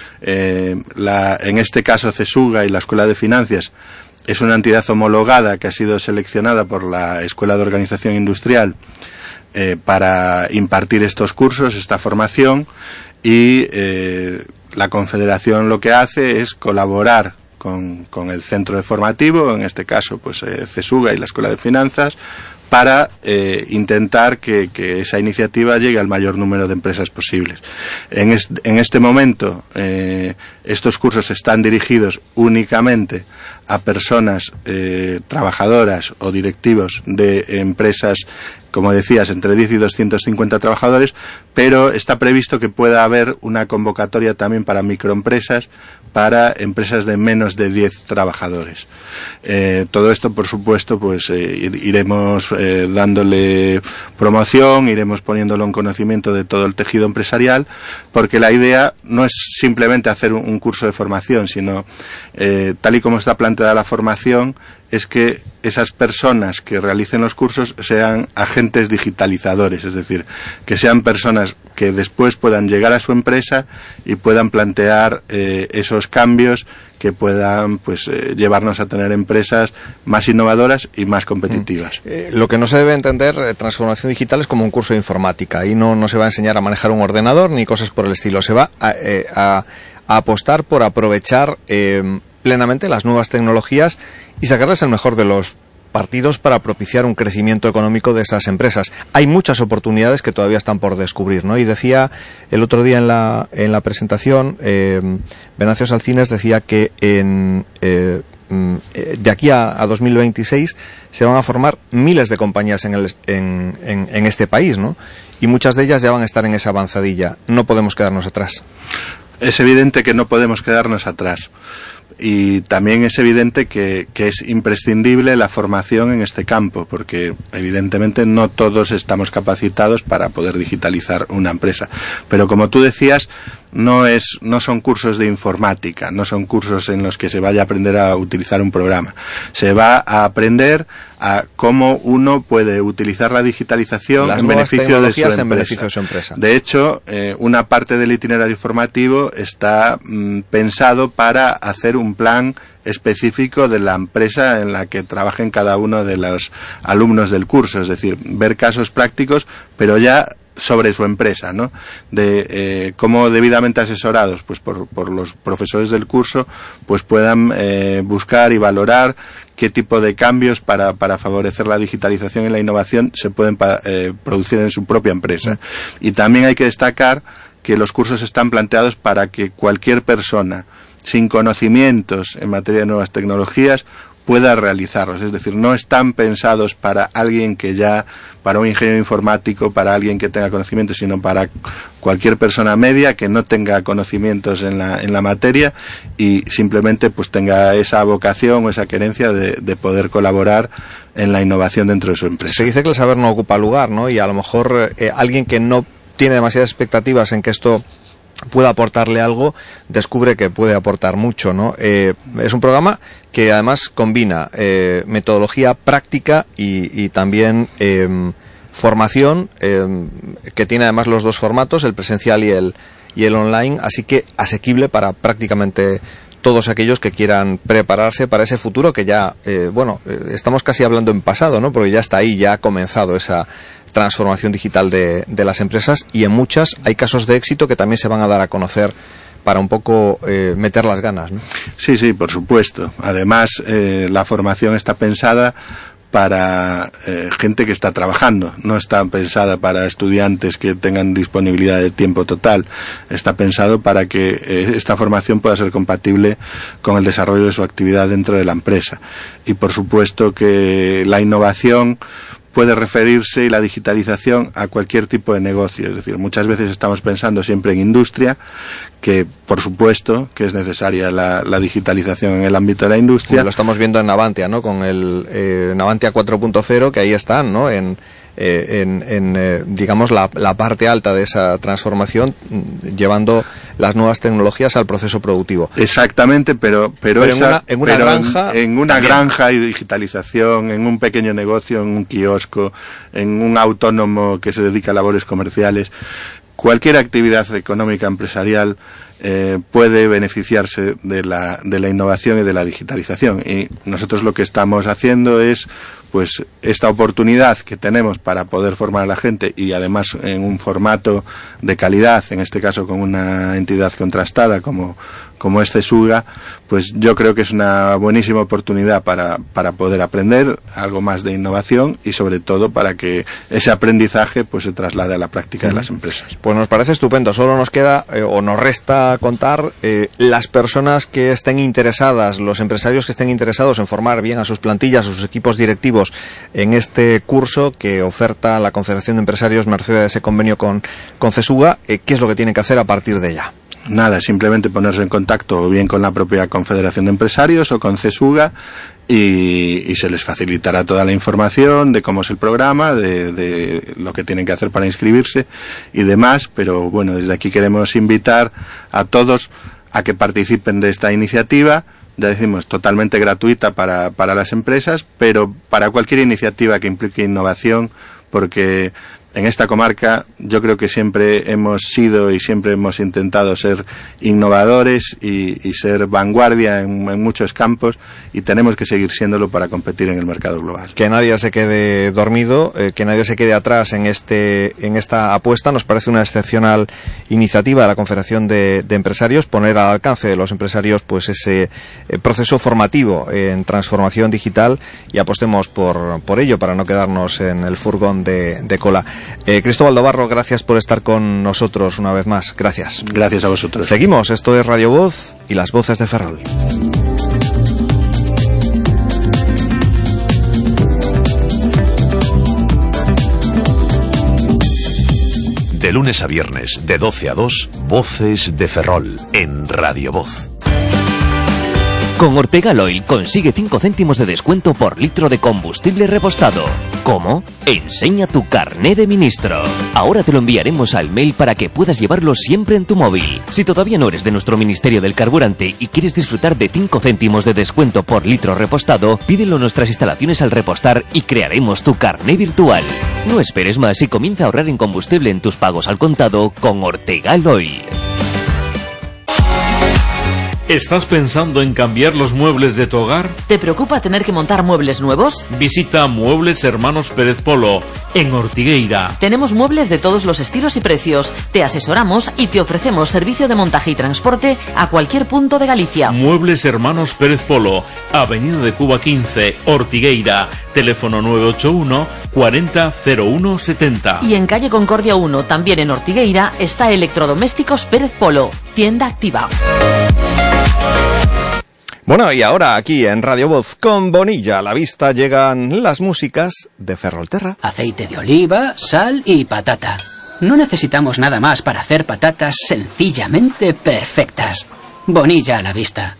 En este caso CESUGA y la Escuela de Finanzas es una entidad homologada que ha sido seleccionada por la Escuela de Organización Industrial para impartir estos cursos, esta formación, y la Confederación lo que hace es colaborar con el centro de formativo, en este caso pues CESUGA y la Escuela de Finanzas, para intentar que esa iniciativa llegue al mayor número de empresas posibles. En este momento estos cursos están dirigidos únicamente a personas trabajadoras o directivos de empresas, como decías, entre 10 y 250 trabajadores, pero está previsto que pueda haber una convocatoria también para microempresas, para empresas de menos de 10 trabajadores. Todo esto, por supuesto, pues iremos dándole promoción, iremos poniéndolo en conocimiento de todo el tejido empresarial, porque la idea no es simplemente hacer un curso de formación, sino, tal y como está planteada la formación, es que esas personas que realicen los cursos sean agentes digitalizadores, es decir, que sean personas que después puedan llegar a su empresa y puedan plantear esos cambios que puedan pues llevarnos a tener empresas más innovadoras y más competitivas. Lo que no se debe entender, transformación digital, es como un curso de informática. Ahí no se va a enseñar a manejar un ordenador ni cosas por el estilo. Se va a apostar por aprovechar plenamente las nuevas tecnologías y sacarles el mejor de los partidos para propiciar un crecimiento económico de esas empresas. Hay muchas oportunidades que todavía están por descubrir, ¿no? Y decía el otro día en la presentación, Venancio Salcines decía que de aquí a 2026 se van a formar miles de compañías en este país, ¿no? Y muchas de ellas ya van a estar en esa avanzadilla. No podemos quedarnos atrás. Es evidente que no podemos quedarnos atrás. Y también es evidente que es imprescindible la formación en este campo, porque evidentemente no todos estamos capacitados para poder digitalizar una empresa. Pero como tú decías, no son cursos de informática, no son cursos en los que se vaya a aprender a utilizar un programa. Se va a aprender a cómo uno puede utilizar la digitalización en beneficio de su empresa. De hecho, una parte del itinerario formativo está pensado para hacer un plan específico de la empresa en la que trabajen cada uno de los alumnos del curso, es decir, ver casos prácticos, pero ya sobre su empresa, ¿no? De cómo debidamente asesorados pues por los profesores del curso pues puedan buscar y valorar qué tipo de cambios para favorecer la digitalización y la innovación se pueden producir en su propia empresa. Y también hay que destacar que los cursos están planteados para que cualquier persona sin conocimientos en materia de nuevas tecnologías pueda realizarlos, es decir, no están pensados para alguien para un ingeniero informático, para alguien que tenga conocimientos, sino para cualquier persona media que no tenga conocimientos en la materia y simplemente pues tenga esa vocación o esa querencia de poder colaborar en la innovación dentro de su empresa. Se dice que el saber no ocupa lugar, ¿no? Y a lo mejor alguien que no tiene demasiadas expectativas en que esto pueda aportarle algo, descubre que puede aportar mucho, ¿no? Es un programa que además combina metodología práctica y también formación, que tiene además los dos formatos, el presencial y el online, así que asequible para prácticamente todos aquellos que quieran prepararse para ese futuro que ya, estamos casi hablando en pasado, ¿no? Porque ya está ahí, ya ha comenzado esa transformación digital de las empresas y en muchas hay casos de éxito que también se van a dar a conocer para un poco meter las ganas, ¿no? Sí, por supuesto. Además, la formación está pensada para gente que está trabajando, no está pensada para estudiantes que tengan disponibilidad de tiempo total, está pensado para que esta formación pueda ser compatible con el desarrollo de su actividad dentro de la empresa. Y por supuesto que la innovación puede referirse y la digitalización a cualquier tipo de negocio, es decir, muchas veces estamos pensando siempre en industria, que por supuesto que es necesaria la digitalización en el ámbito de la industria. Bueno, lo estamos viendo en Navantia, ¿no? Con el Navantia 4.0, que ahí están, ¿no? Digamos la parte alta de esa transformación, llevando las nuevas tecnologías al proceso productivo. Exactamente, pero en una granja, en una granja hay digitalización, en un pequeño negocio, en un kiosco, en un autónomo que se dedica a labores comerciales. Cualquier actividad económica empresarial puede beneficiarse de la innovación y de la digitalización, y nosotros lo que estamos haciendo es pues esta oportunidad que tenemos para poder formar a la gente y además en un formato de calidad, en este caso con una entidad contrastada como es CESUGA, pues yo creo que es una buenísima oportunidad para poder aprender algo más de innovación y sobre todo para que ese aprendizaje pues se traslade a la práctica de las empresas. Pues nos parece estupendo. Solo nos queda o nos resta contar las personas que estén interesadas, los empresarios que estén interesados en formar bien a sus plantillas, a sus equipos directivos en este curso que oferta la Confederación de Empresarios merced a ese convenio con CESUGA. ¿Qué es lo que tienen que hacer a partir de ya? Nada, simplemente ponerse en contacto o bien con la propia Confederación de Empresarios o con CESUGA y se les facilitará toda la información de cómo es el programa, de lo que tienen que hacer para inscribirse y demás, pero bueno, desde aquí queremos invitar a todos a que participen de esta iniciativa. Ya decimos, totalmente gratuita para las empresas, pero para cualquier iniciativa que implique innovación, porque en esta comarca yo creo que siempre hemos sido y siempre hemos intentado ser innovadores y ser vanguardia en muchos campos, y tenemos que seguir siéndolo para competir en el mercado global. Que nadie se quede dormido, que nadie se quede atrás en esta apuesta. Nos parece una excepcional iniciativa de la Confederación de Empresarios, poner al alcance de los empresarios pues ese proceso formativo en transformación digital, y apostemos por ello para no quedarnos en el furgón de cola. Cristóbal Dobarro, gracias por estar con nosotros una vez más. Gracias. Gracias a vosotros. Seguimos, esto es Radio Voz y las voces de Ferrol. De lunes a viernes, de 12 a 2, Voces de Ferrol, en Radio Voz. Con Ortegal Oil consigue 5 céntimos de descuento por litro de combustible repostado. ¿Cómo? Enseña tu carné de ministro. Ahora te lo enviaremos al mail para que puedas llevarlo siempre en tu móvil. Si todavía no eres de nuestro Ministerio del Carburante y quieres disfrutar de 5 céntimos de descuento por litro repostado, pídelo en nuestras instalaciones al repostar y crearemos tu carné virtual. No esperes más y comienza a ahorrar en combustible en tus pagos al contado con Ortegal Oil. ¿Estás pensando en cambiar los muebles de tu hogar? ¿Te preocupa tener que montar muebles nuevos? Visita Muebles Hermanos Pérez Polo, en Ortigueira. Tenemos muebles de todos los estilos y precios. Te asesoramos y te ofrecemos servicio de montaje y transporte a cualquier punto de Galicia. Muebles Hermanos Pérez Polo, Avenida de Cuba 15, Ortigueira. Teléfono 981 40 01 70. Y en calle Concordia 1, también en Ortigueira, está Electrodomésticos Pérez Polo, tienda activa. Bueno, y ahora aquí en Radio Voz con Bonilla a la vista llegan las músicas de Ferrolterra. Aceite de oliva, sal y patata. No necesitamos nada más para hacer patatas sencillamente perfectas. Bonilla a la vista.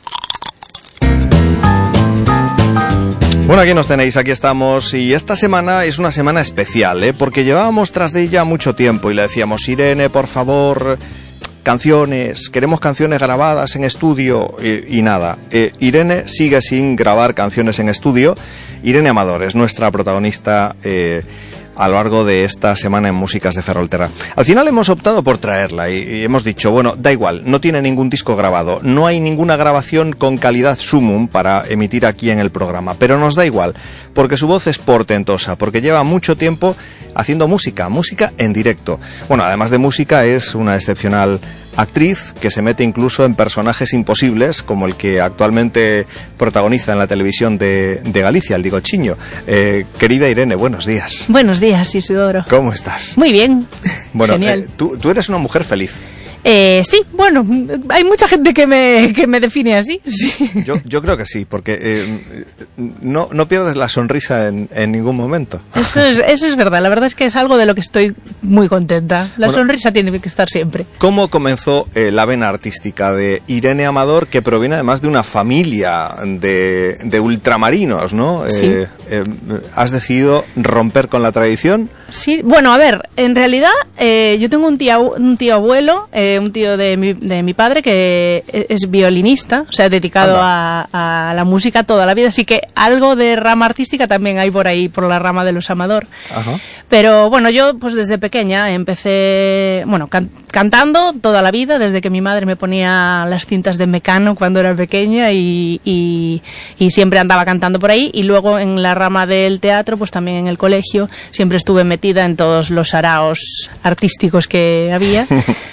Bueno, aquí nos tenéis, aquí estamos, y esta semana es una semana especial, porque llevábamos tras de ella mucho tiempo y le decíamos, Irene, por favor, canciones, queremos canciones grabadas en estudio, y nada. Irene sigue sin grabar canciones en estudio. Irene Amador es nuestra protagonista a lo largo de esta semana en Músicas de Ferrolterra. Al final hemos optado por traerla y hemos dicho, bueno, da igual, no tiene ningún disco grabado, no hay ninguna grabación con calidad sumum para emitir aquí en el programa, pero nos da igual, porque su voz es portentosa, porque lleva mucho tiempo haciendo música en directo. Bueno, además de música, es una excepcional actriz que se mete incluso en personajes imposibles, como el que actualmente protagoniza en la televisión de Galicia, el Digochiño. Querida Irene, buenos días. Buenos días, Isidoro. ¿Cómo estás? Muy bien. Bueno, genial. Tú eres una mujer feliz. Sí, bueno, hay mucha gente que me define así. Sí. Yo creo que sí, porque no pierdes la sonrisa en ningún momento. Eso es verdad, la verdad es que es algo de lo que estoy muy contenta. La sonrisa tiene que estar siempre. ¿Cómo comenzó la vena artística de Irene Amador, que proviene además de una familia de ultramarinos, ¿no? Sí. ¿Has decidido romper con la tradición? Sí, bueno, a ver, en realidad yo tengo un tío abuelo, un tío de mi padre que es violinista, o sea, dedicado a la música toda la vida, así que algo de rama artística también hay por ahí, por la rama de los Amador. Ajá. Pero bueno, yo pues desde pequeña empecé, bueno, cantando toda la vida, desde que mi madre me ponía las cintas de Mecano cuando era pequeña y siempre andaba cantando por ahí, y luego en la rama del teatro, pues también en el colegio, siempre estuve metida en todos los saraos artísticos que había.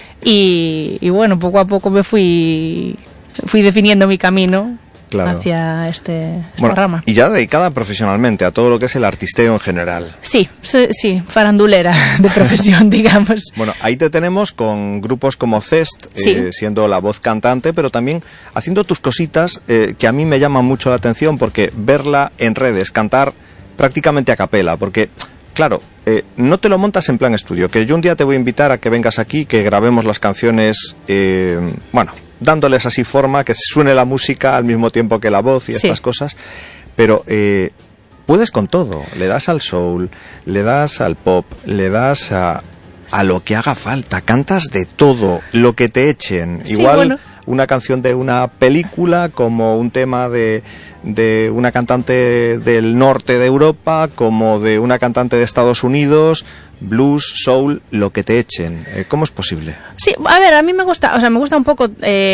Y bueno, poco a poco me fui definiendo mi camino hacia esta rama. Y ya dedicada profesionalmente a todo lo que es el artisteo en general. Sí, farandulera de profesión, digamos. Bueno, ahí te tenemos con grupos como Cest, siendo la voz cantante, pero también haciendo tus cositas que a mí me llaman mucho la atención, porque verla en redes, cantar prácticamente a capela, porque... Claro, no te lo montas en plan estudio, que yo un día te voy a invitar a que vengas aquí, que grabemos las canciones, dándoles así forma, que suene la música al mismo tiempo que la voz y estas cosas, pero puedes con todo, le das al soul, le das al pop, le das a lo que haga falta, cantas de todo, lo que te echen, igual una canción de una película, como un tema de una cantante del norte de Europa, como de una cantante de Estados Unidos, blues, soul, lo que te echen. ¿Cómo es posible? Sí, a ver, a mí me gusta un poco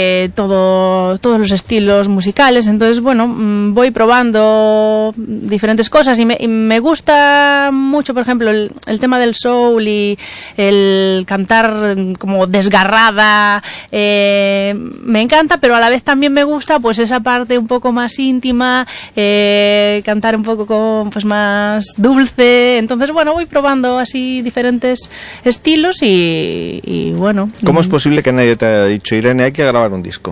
todos los estilos musicales, entonces, bueno, voy probando diferentes cosas y me gusta mucho, por ejemplo, el tema del soul y el cantar como desgarrada, me encanta, pero a la vez también me gusta pues esa parte un poco más íntima, cantar un poco pues más dulce, entonces, bueno, voy probando así diferentes estilos y bueno. ¿Cómo es posible que nadie te haya dicho, Irene, hay que grabar un disco?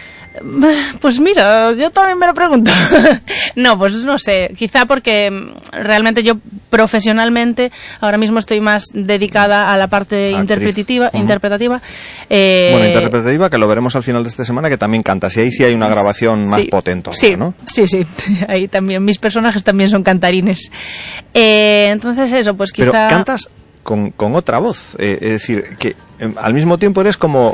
Pues mira, yo también me lo pregunto. No, pues no sé, quizá porque realmente yo profesionalmente ahora mismo estoy más dedicada a la parte interpretativa. Bueno, interpretativa, que lo veremos al final de esta semana, que también cantas, y ahí sí hay una grabación más potente, ¿no? Sí, ahí también, mis personajes también son cantarines. Entonces eso, pues quizá... Pero cantas con otra voz, es decir, que al mismo tiempo eres como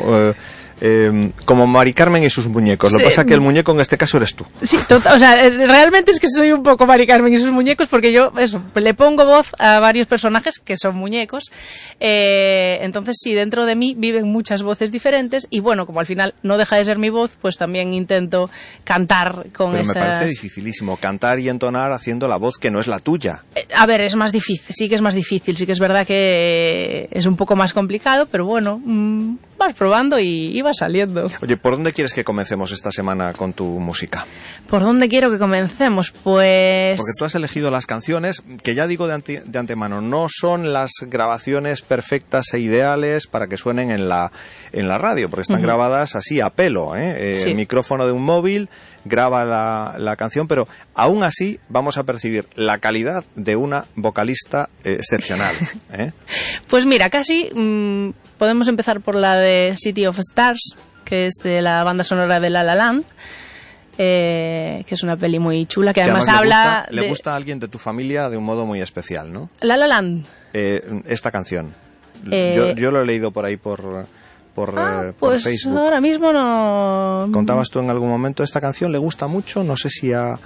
Mari Carmen y sus muñecos. Lo que pasa es que el muñeco en este caso eres tú. Sí, o sea, realmente es que soy un poco Mari Carmen y sus muñecos, porque yo le pongo voz a varios personajes que son muñecos. Entonces sí, dentro de mí viven muchas voces diferentes y bueno, como al final no deja de ser mi voz, pues también intento cantar con Pero esas... me parece dificilísimo cantar y entonar haciendo la voz que no es la tuya. A ver, es más difícil, sí que es más difícil, sí que es verdad que es un poco más complicado, pero bueno, vas probando y vas saliendo. Oye, ¿por dónde quieres que comencemos esta semana con tu música? ¿Por dónde quiero que comencemos? Pues... Porque tú has elegido las canciones, que ya digo de antemano, no son las grabaciones perfectas e ideales para que suenen en la radio, porque están grabadas así a pelo, sí. El micrófono de un móvil graba la canción, pero aún así vamos a percibir la calidad de una vocalista excepcional. Pues mira, casi... podemos empezar por la de City of Stars, que es de la banda sonora de La La Land, que es una peli muy chula, que además habla... Le gusta a alguien de tu familia de un modo muy especial, ¿no? La La Land. Esta canción. Yo lo he leído por ahí por Facebook. Ahora mismo no... ¿Contabas tú en algún momento esta canción? ¿Le gusta mucho? No sé si a...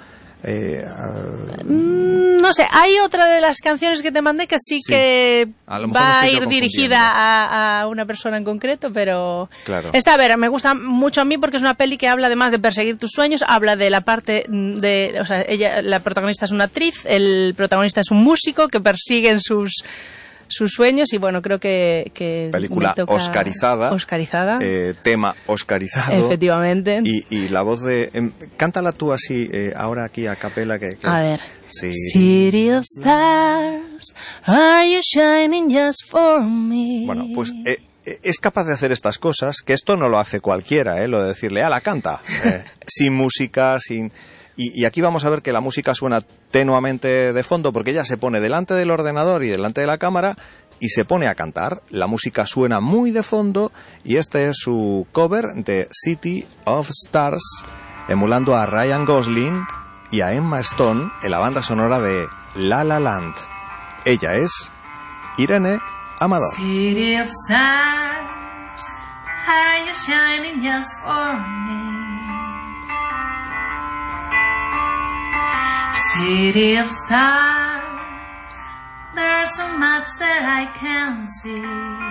no sé, hay otra de las canciones que te mandé que sí que va a ir dirigida a una persona en concreto, pero claro. Esta, a ver, me gusta mucho a mí porque es una peli que habla además de perseguir tus sueños, habla de la parte de, o sea, la protagonista es una actriz, el protagonista es un músico que persiguen sus sueños y bueno, creo que película oscarizada, tema oscarizado, efectivamente, y la voz de cántala tú así ahora aquí a capela que a ver. Sí. City of Stars, are you shining just for me? Bueno, pues es capaz de hacer estas cosas, que esto no lo hace cualquiera, lo de decirle la canta, sin música, sin... Y aquí vamos a ver que la música suena tenuamente de fondo porque ella se pone delante del ordenador y delante de la cámara y se pone a cantar. La música suena muy de fondo y este es su cover de City of Stars, emulando a Ryan Gosling y a Emma Stone en la banda sonora de La La Land. Ella es Irene Amador. City of Stars, are you shining just for me? City of stars, there's so much that I can see.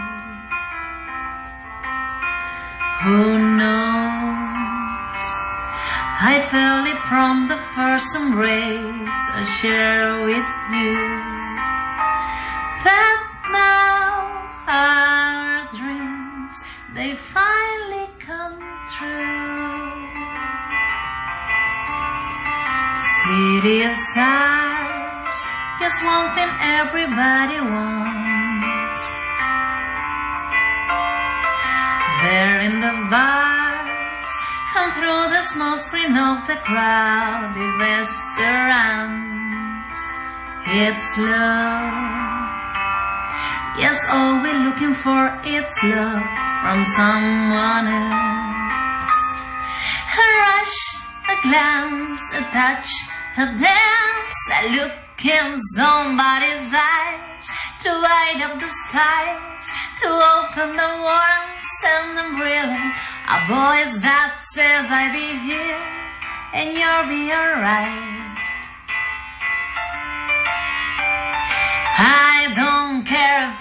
Who knows? I felt it from the first embrace I share with you. That now our dreams, they finally come true. City of stars, just one thing everybody wants. There in the bars and through the small screen of the crowded restaurants, it's love. Yes, all we're looking for is love from someone else. A rush, a glance, a touch, a dance, a look in somebody's eyes, to light up the skies, to open the world, send them reeling. A voice that says I'll be here and you'll be alright. I don't care if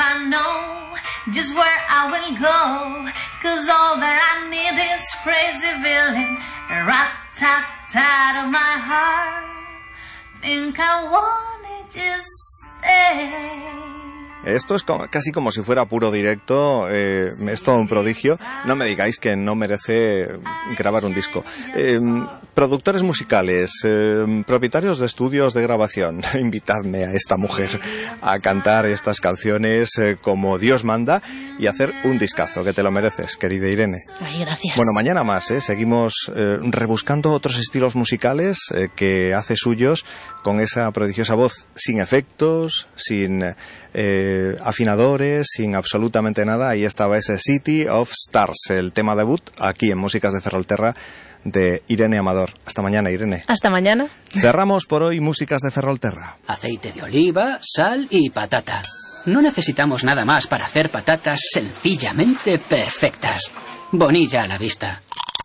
I will go, 'cause all that I need is crazy feeling, rat-tat-tat of my heart. Think I wanted to stay. Esto es casi como si fuera puro directo, es todo un prodigio. No me digáis que no merece grabar un disco. Productores musicales, propietarios de estudios de grabación, invitadme a esta mujer a cantar estas canciones como Dios manda y hacer un discazo, que te lo mereces, querida Irene. Ay, gracias. Bueno, mañana más, seguimos rebuscando otros estilos musicales que hace suyos con esa prodigiosa voz, sin efectos, sin afinadores, sin absolutamente nada. Ahí estaba ese City of Stars, el tema debut aquí en Músicas de Ferrolterra de Irene Amador. Hasta mañana, Irene. Hasta mañana. Cerramos por hoy Músicas de Ferrolterra. Aceite de oliva, sal y patata. No necesitamos nada más para hacer patatas sencillamente perfectas. Bonilla a la vista.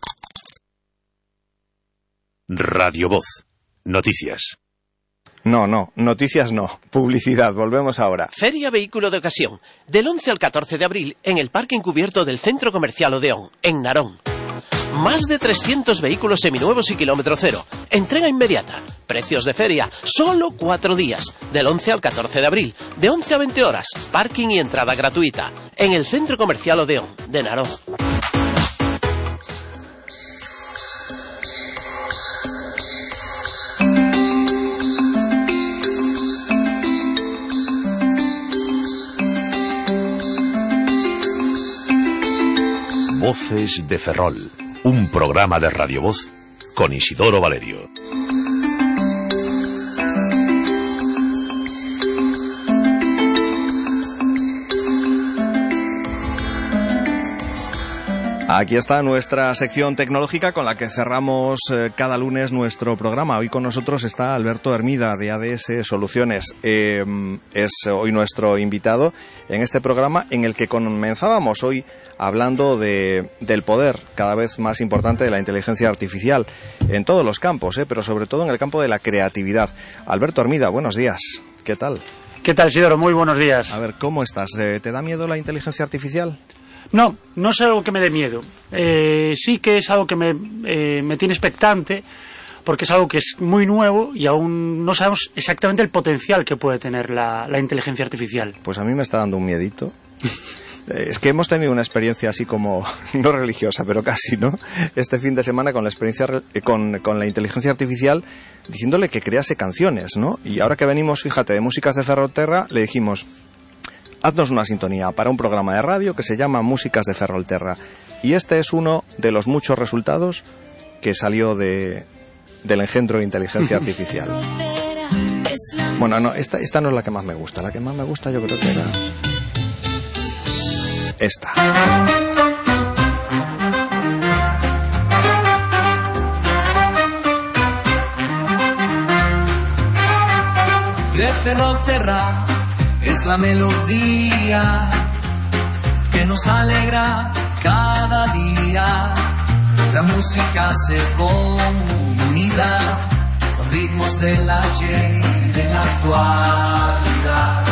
Radio Voz. Noticias. No, noticias no. Publicidad, volvemos ahora. Feria Vehículo de Ocasión, del 11 al 14 de abril en el parque encubierto del Centro Comercial Odeón, en Narón. Más de 300 vehículos seminuevos y kilómetro cero. Entrega inmediata. Precios de feria, solo 4 días. Del 11 al 14 de abril, de 11 a 20 horas. Parking y entrada gratuita. En el Centro Comercial Odeón, de Narón. Voces de Ferrol, un programa de Radio Voz con Isidoro Valerio. Aquí está nuestra sección tecnológica con la que cerramos cada lunes nuestro programa. Hoy con nosotros está Alberto Hermida de ADS Soluciones. Es hoy nuestro invitado en este programa en el que comenzábamos hoy hablando del poder cada vez más importante de la inteligencia artificial en todos los campos, pero sobre todo en el campo de la creatividad. Alberto Hermida, buenos días. ¿Qué tal? ¿Qué tal, Isidoro? Muy buenos días. A ver, ¿cómo estás? ¿Te da miedo la inteligencia artificial? No es algo que me dé miedo. Sí que es algo que me tiene expectante, porque es algo que es muy nuevo y aún no sabemos exactamente el potencial que puede tener la inteligencia artificial. Pues a mí me está dando un miedito. Es que hemos tenido una experiencia así como, no religiosa, pero casi, ¿no? Este fin de semana con la experiencia con la inteligencia artificial, diciéndole que crease canciones, ¿no? Y ahora que venimos, fíjate, de Músicas de Ferrolterra, le dijimos: haznos una sintonía para un programa de radio que se llama Músicas de Ferrolterra. Y este es uno de los muchos resultados que salió del engendro de inteligencia artificial. Bueno, no, esta no es la que más me gusta. La que más me gusta yo creo que era esta. De Ferrolterra es la melodía que nos alegra cada día. La música se comunica con ritmos del ayer y de la actualidad.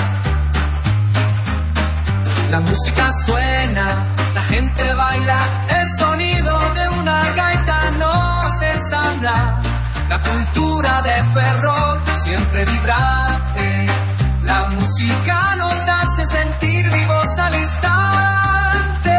La música suena, la gente baila, el sonido de una gaita nos ensambla. La cultura de Ferrol siempre vibrante. La música nos hace sentir vivos al instante.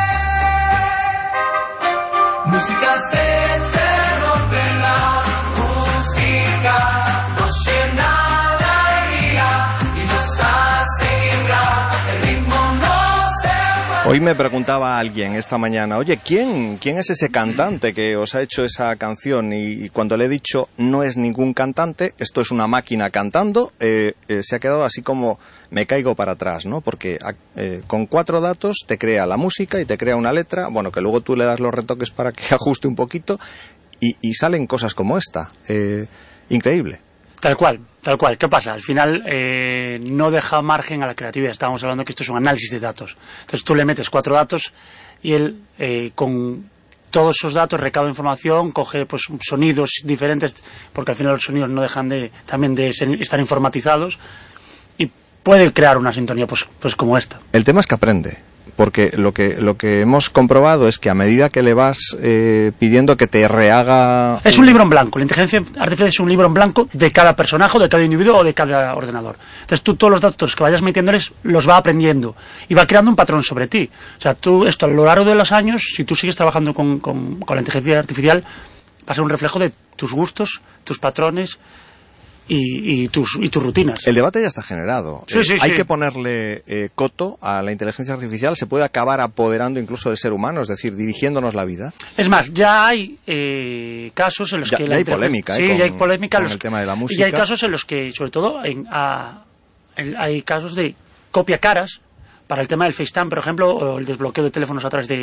Músicas de Ferrolterra, música nos llena de alegría y nos hace vibrar. El ritmo no se puede. Hoy me preguntaba alguien esta mañana: oye, ¿quién es ese cantante que os ha hecho esa canción? Y cuando le he dicho no es ningún cantante, esto es una máquina cantando, se ha quedado así como me caigo para atrás, ¿no? Porque con 4 datos te crea la música y te crea una letra, bueno, que luego tú le das los retoques para que ajuste un poquito y salen cosas como esta. Increíble. Tal cual. ¿Qué pasa? Al final no deja margen a la creatividad. Estábamos hablando que esto es un análisis de datos. Entonces tú le metes 4 datos y él con todos esos datos recauda información, coge pues sonidos diferentes, porque al final los sonidos no dejan de estar informatizados, y puede crear una sintonía pues como esta. El tema es que aprende. porque lo que hemos comprobado es que a medida que le vas pidiendo que te rehaga... Es un libro en blanco, la inteligencia artificial es un libro en blanco de cada personaje, o de cada individuo o de cada ordenador. Entonces tú todos los datos que vayas metiéndoles los va aprendiendo y va creando un patrón sobre ti. O sea, esto a lo largo de los años, si tú sigues trabajando con la inteligencia artificial, va a ser un reflejo de tus gustos, tus patrones y tus rutinas. El debate ya está generado. Sí, hay que ponerle coto a la inteligencia artificial. Se puede acabar apoderando incluso del ser humano, es decir, dirigiéndonos la vida. Es más, ya hay casos en los que... Ya hay polémica. Sí, ya hay polémica. Con el tema de la música. Y hay casos en los que, sobre todo, hay casos de copia caras para el tema del FaceTime, por ejemplo, o el desbloqueo de teléfonos a través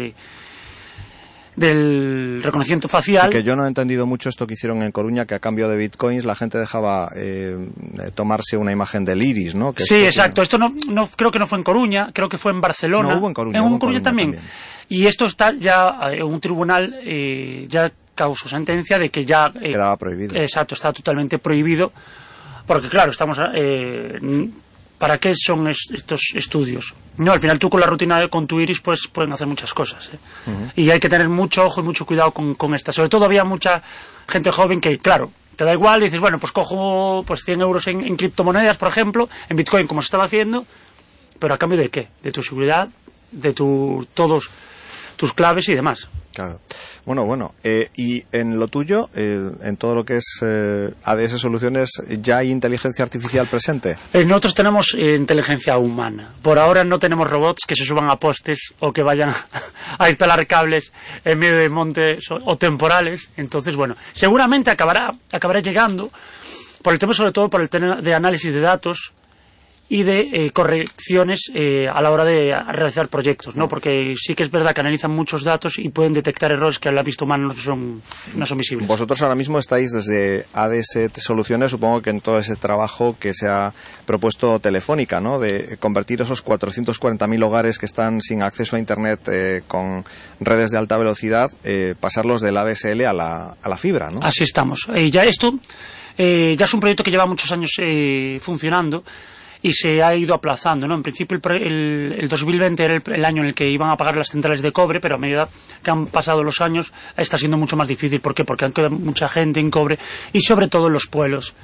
del reconocimiento facial. Sí, que yo no he entendido mucho esto que hicieron en Coruña, que a cambio de bitcoins la gente dejaba tomarse una imagen del iris, ¿no? Que sí, exacto. Esto no creo que no fue en Coruña, creo que fue en Barcelona. No, hubo en Coruña. En Coruña también. Y esto está ya en un tribunal, ya causó sentencia de que ya... quedaba prohibido. Exacto, está totalmente prohibido. Porque claro, estamos... ¿Para qué son estos estudios? No, al final tú con la rutina con tu iris pues pueden hacer muchas cosas. Y hay que tener mucho ojo y mucho cuidado con esta. Sobre todo había mucha gente joven que, claro, te da igual, dices, bueno, pues cojo pues 100 euros en criptomonedas, por ejemplo, en Bitcoin, como se estaba haciendo, pero ¿a cambio de qué? De tu seguridad, de todos tus claves y demás. Claro. Bueno. Y en lo tuyo, en todo lo que es ADS Soluciones, ¿ya hay inteligencia artificial presente? Nosotros tenemos inteligencia humana. Por ahora no tenemos robots que se suban a postes o que vayan a instalar cables en medio de montes o temporales. Entonces, bueno, seguramente acabará llegando por el tema, sobre todo por el tema de análisis de datos y de correcciones a la hora de realizar proyectos, ¿no? Porque sí que es verdad que analizan muchos datos y pueden detectar errores que a la vista humana no son visibles. Vosotros ahora mismo estáis desde ADS Soluciones, supongo que en todo ese trabajo que se ha propuesto Telefónica, ¿no? De convertir esos 440.000 hogares que están sin acceso a Internet con redes de alta velocidad, pasarlos del ADSL a la fibra, ¿no? Así estamos. Ya esto ya es un proyecto que lleva muchos años funcionando y se ha ido aplazando, ¿no? En principio el 2020 era el año en el que iban a pagar las centrales de cobre, pero a medida que han pasado los años está siendo mucho más difícil. ¿Por qué? Porque han quedado mucha gente en cobre y sobre todo en los pueblos.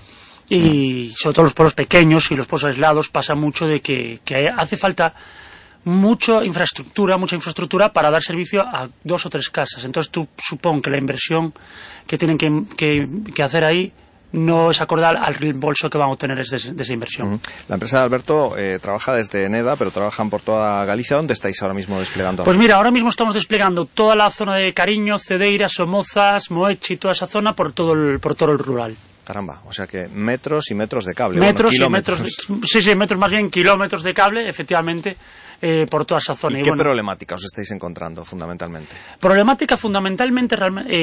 Y sobre todo los pueblos pequeños y los pueblos aislados pasa mucho de que hace falta mucha infraestructura para dar servicio a 2 o 3 casas. Entonces tú supongo que la inversión que tienen que hacer ahí no es acorde al reembolso que van a obtener de esa inversión. La empresa de Alberto trabaja desde Neda, pero trabajan por toda Galicia. ¿Dónde estáis ahora mismo desplegando? Pues mira, ahora mismo estamos desplegando toda la zona de Cariño, Cedeira, Somozas, Moeche y toda esa zona por todo el rural. Caramba, o sea que metros y metros de cable. Metros más bien kilómetros de cable, efectivamente, por toda esa zona. ¿Y qué problemática os estáis encontrando fundamentalmente? Problemática fundamentalmente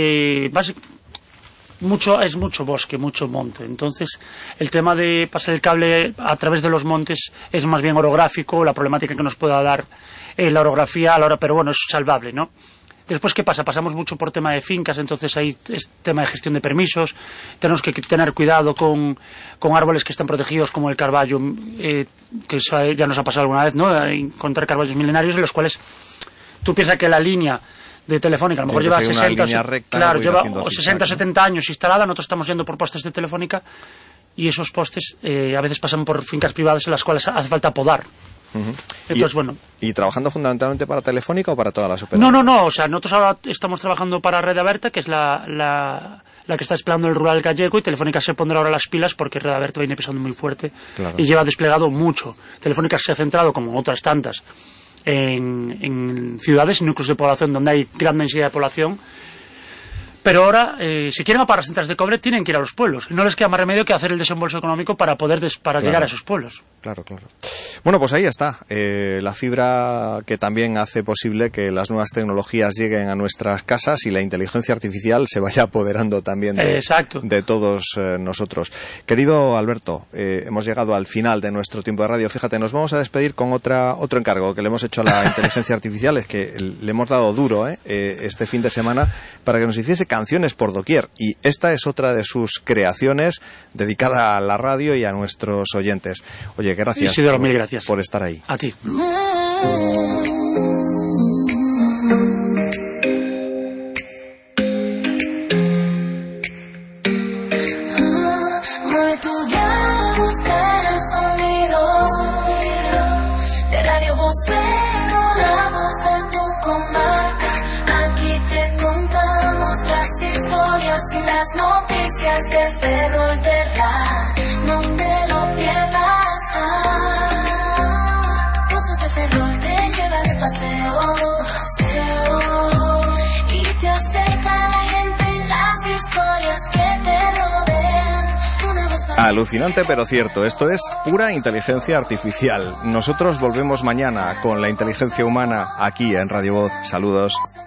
es mucho bosque, mucho monte. Entonces, el tema de pasar el cable a través de los montes es más bien orográfico, la problemática que nos pueda dar la orografía a la hora, pero bueno, es salvable, ¿no? Después, ¿qué pasa? Pasamos mucho por tema de fincas, entonces hay tema de gestión de permisos, tenemos que tener cuidado con árboles que están protegidos como el carballo, que ya nos ha pasado alguna vez, ¿no? Encontrar carballos milenarios en los cuales tú piensas que la línea de Telefónica a lo mejor lleva 60 o 70 años instalada. Nosotros estamos yendo por postes de Telefónica y esos postes a veces pasan por fincas privadas en las cuales hace falta podar. Entonces, ¿Y trabajando fundamentalmente para Telefónica o para todas las operadoras? No, o sea, nosotros ahora estamos trabajando para Red Aberta, que es la que está desplegando el rural gallego, y Telefónica se pondrá ahora las pilas porque Red Aberta viene pesando muy fuerte. Claro. Y lleva desplegado mucho. Telefónica se ha centrado, como otras tantas, en ciudades, núcleos de población donde hay gran densidad de población, pero ahora si quieren apagar las centrales de cobre tienen que ir a los pueblos, no les queda más remedio que hacer el desembolso económico para poder llegar a esos pueblos. Claro. Bueno, pues ahí está la fibra que también hace posible que las nuevas tecnologías lleguen a nuestras casas y la inteligencia artificial se vaya apoderando también de todos nosotros. Querido Alberto, hemos llegado al final de nuestro tiempo de radio. Fíjate, nos vamos a despedir con otro encargo que le hemos hecho a la inteligencia artificial, es que le hemos dado duro este fin de semana para que nos hiciese canciones por doquier, y esta es otra de sus creaciones dedicada a la radio y a nuestros oyentes. Oye, gracias, Isidoro, mil gracias por estar ahí. A ti. De Ferrol Terra, no te lo pierdas. Pozos de Ferrol te lleva de paseo, y te acerca a la gente y las historias que te rodean. Alucinante pero cierto, esto es pura inteligencia artificial. Nosotros volvemos mañana con la inteligencia humana aquí en Radio Voz. Saludos.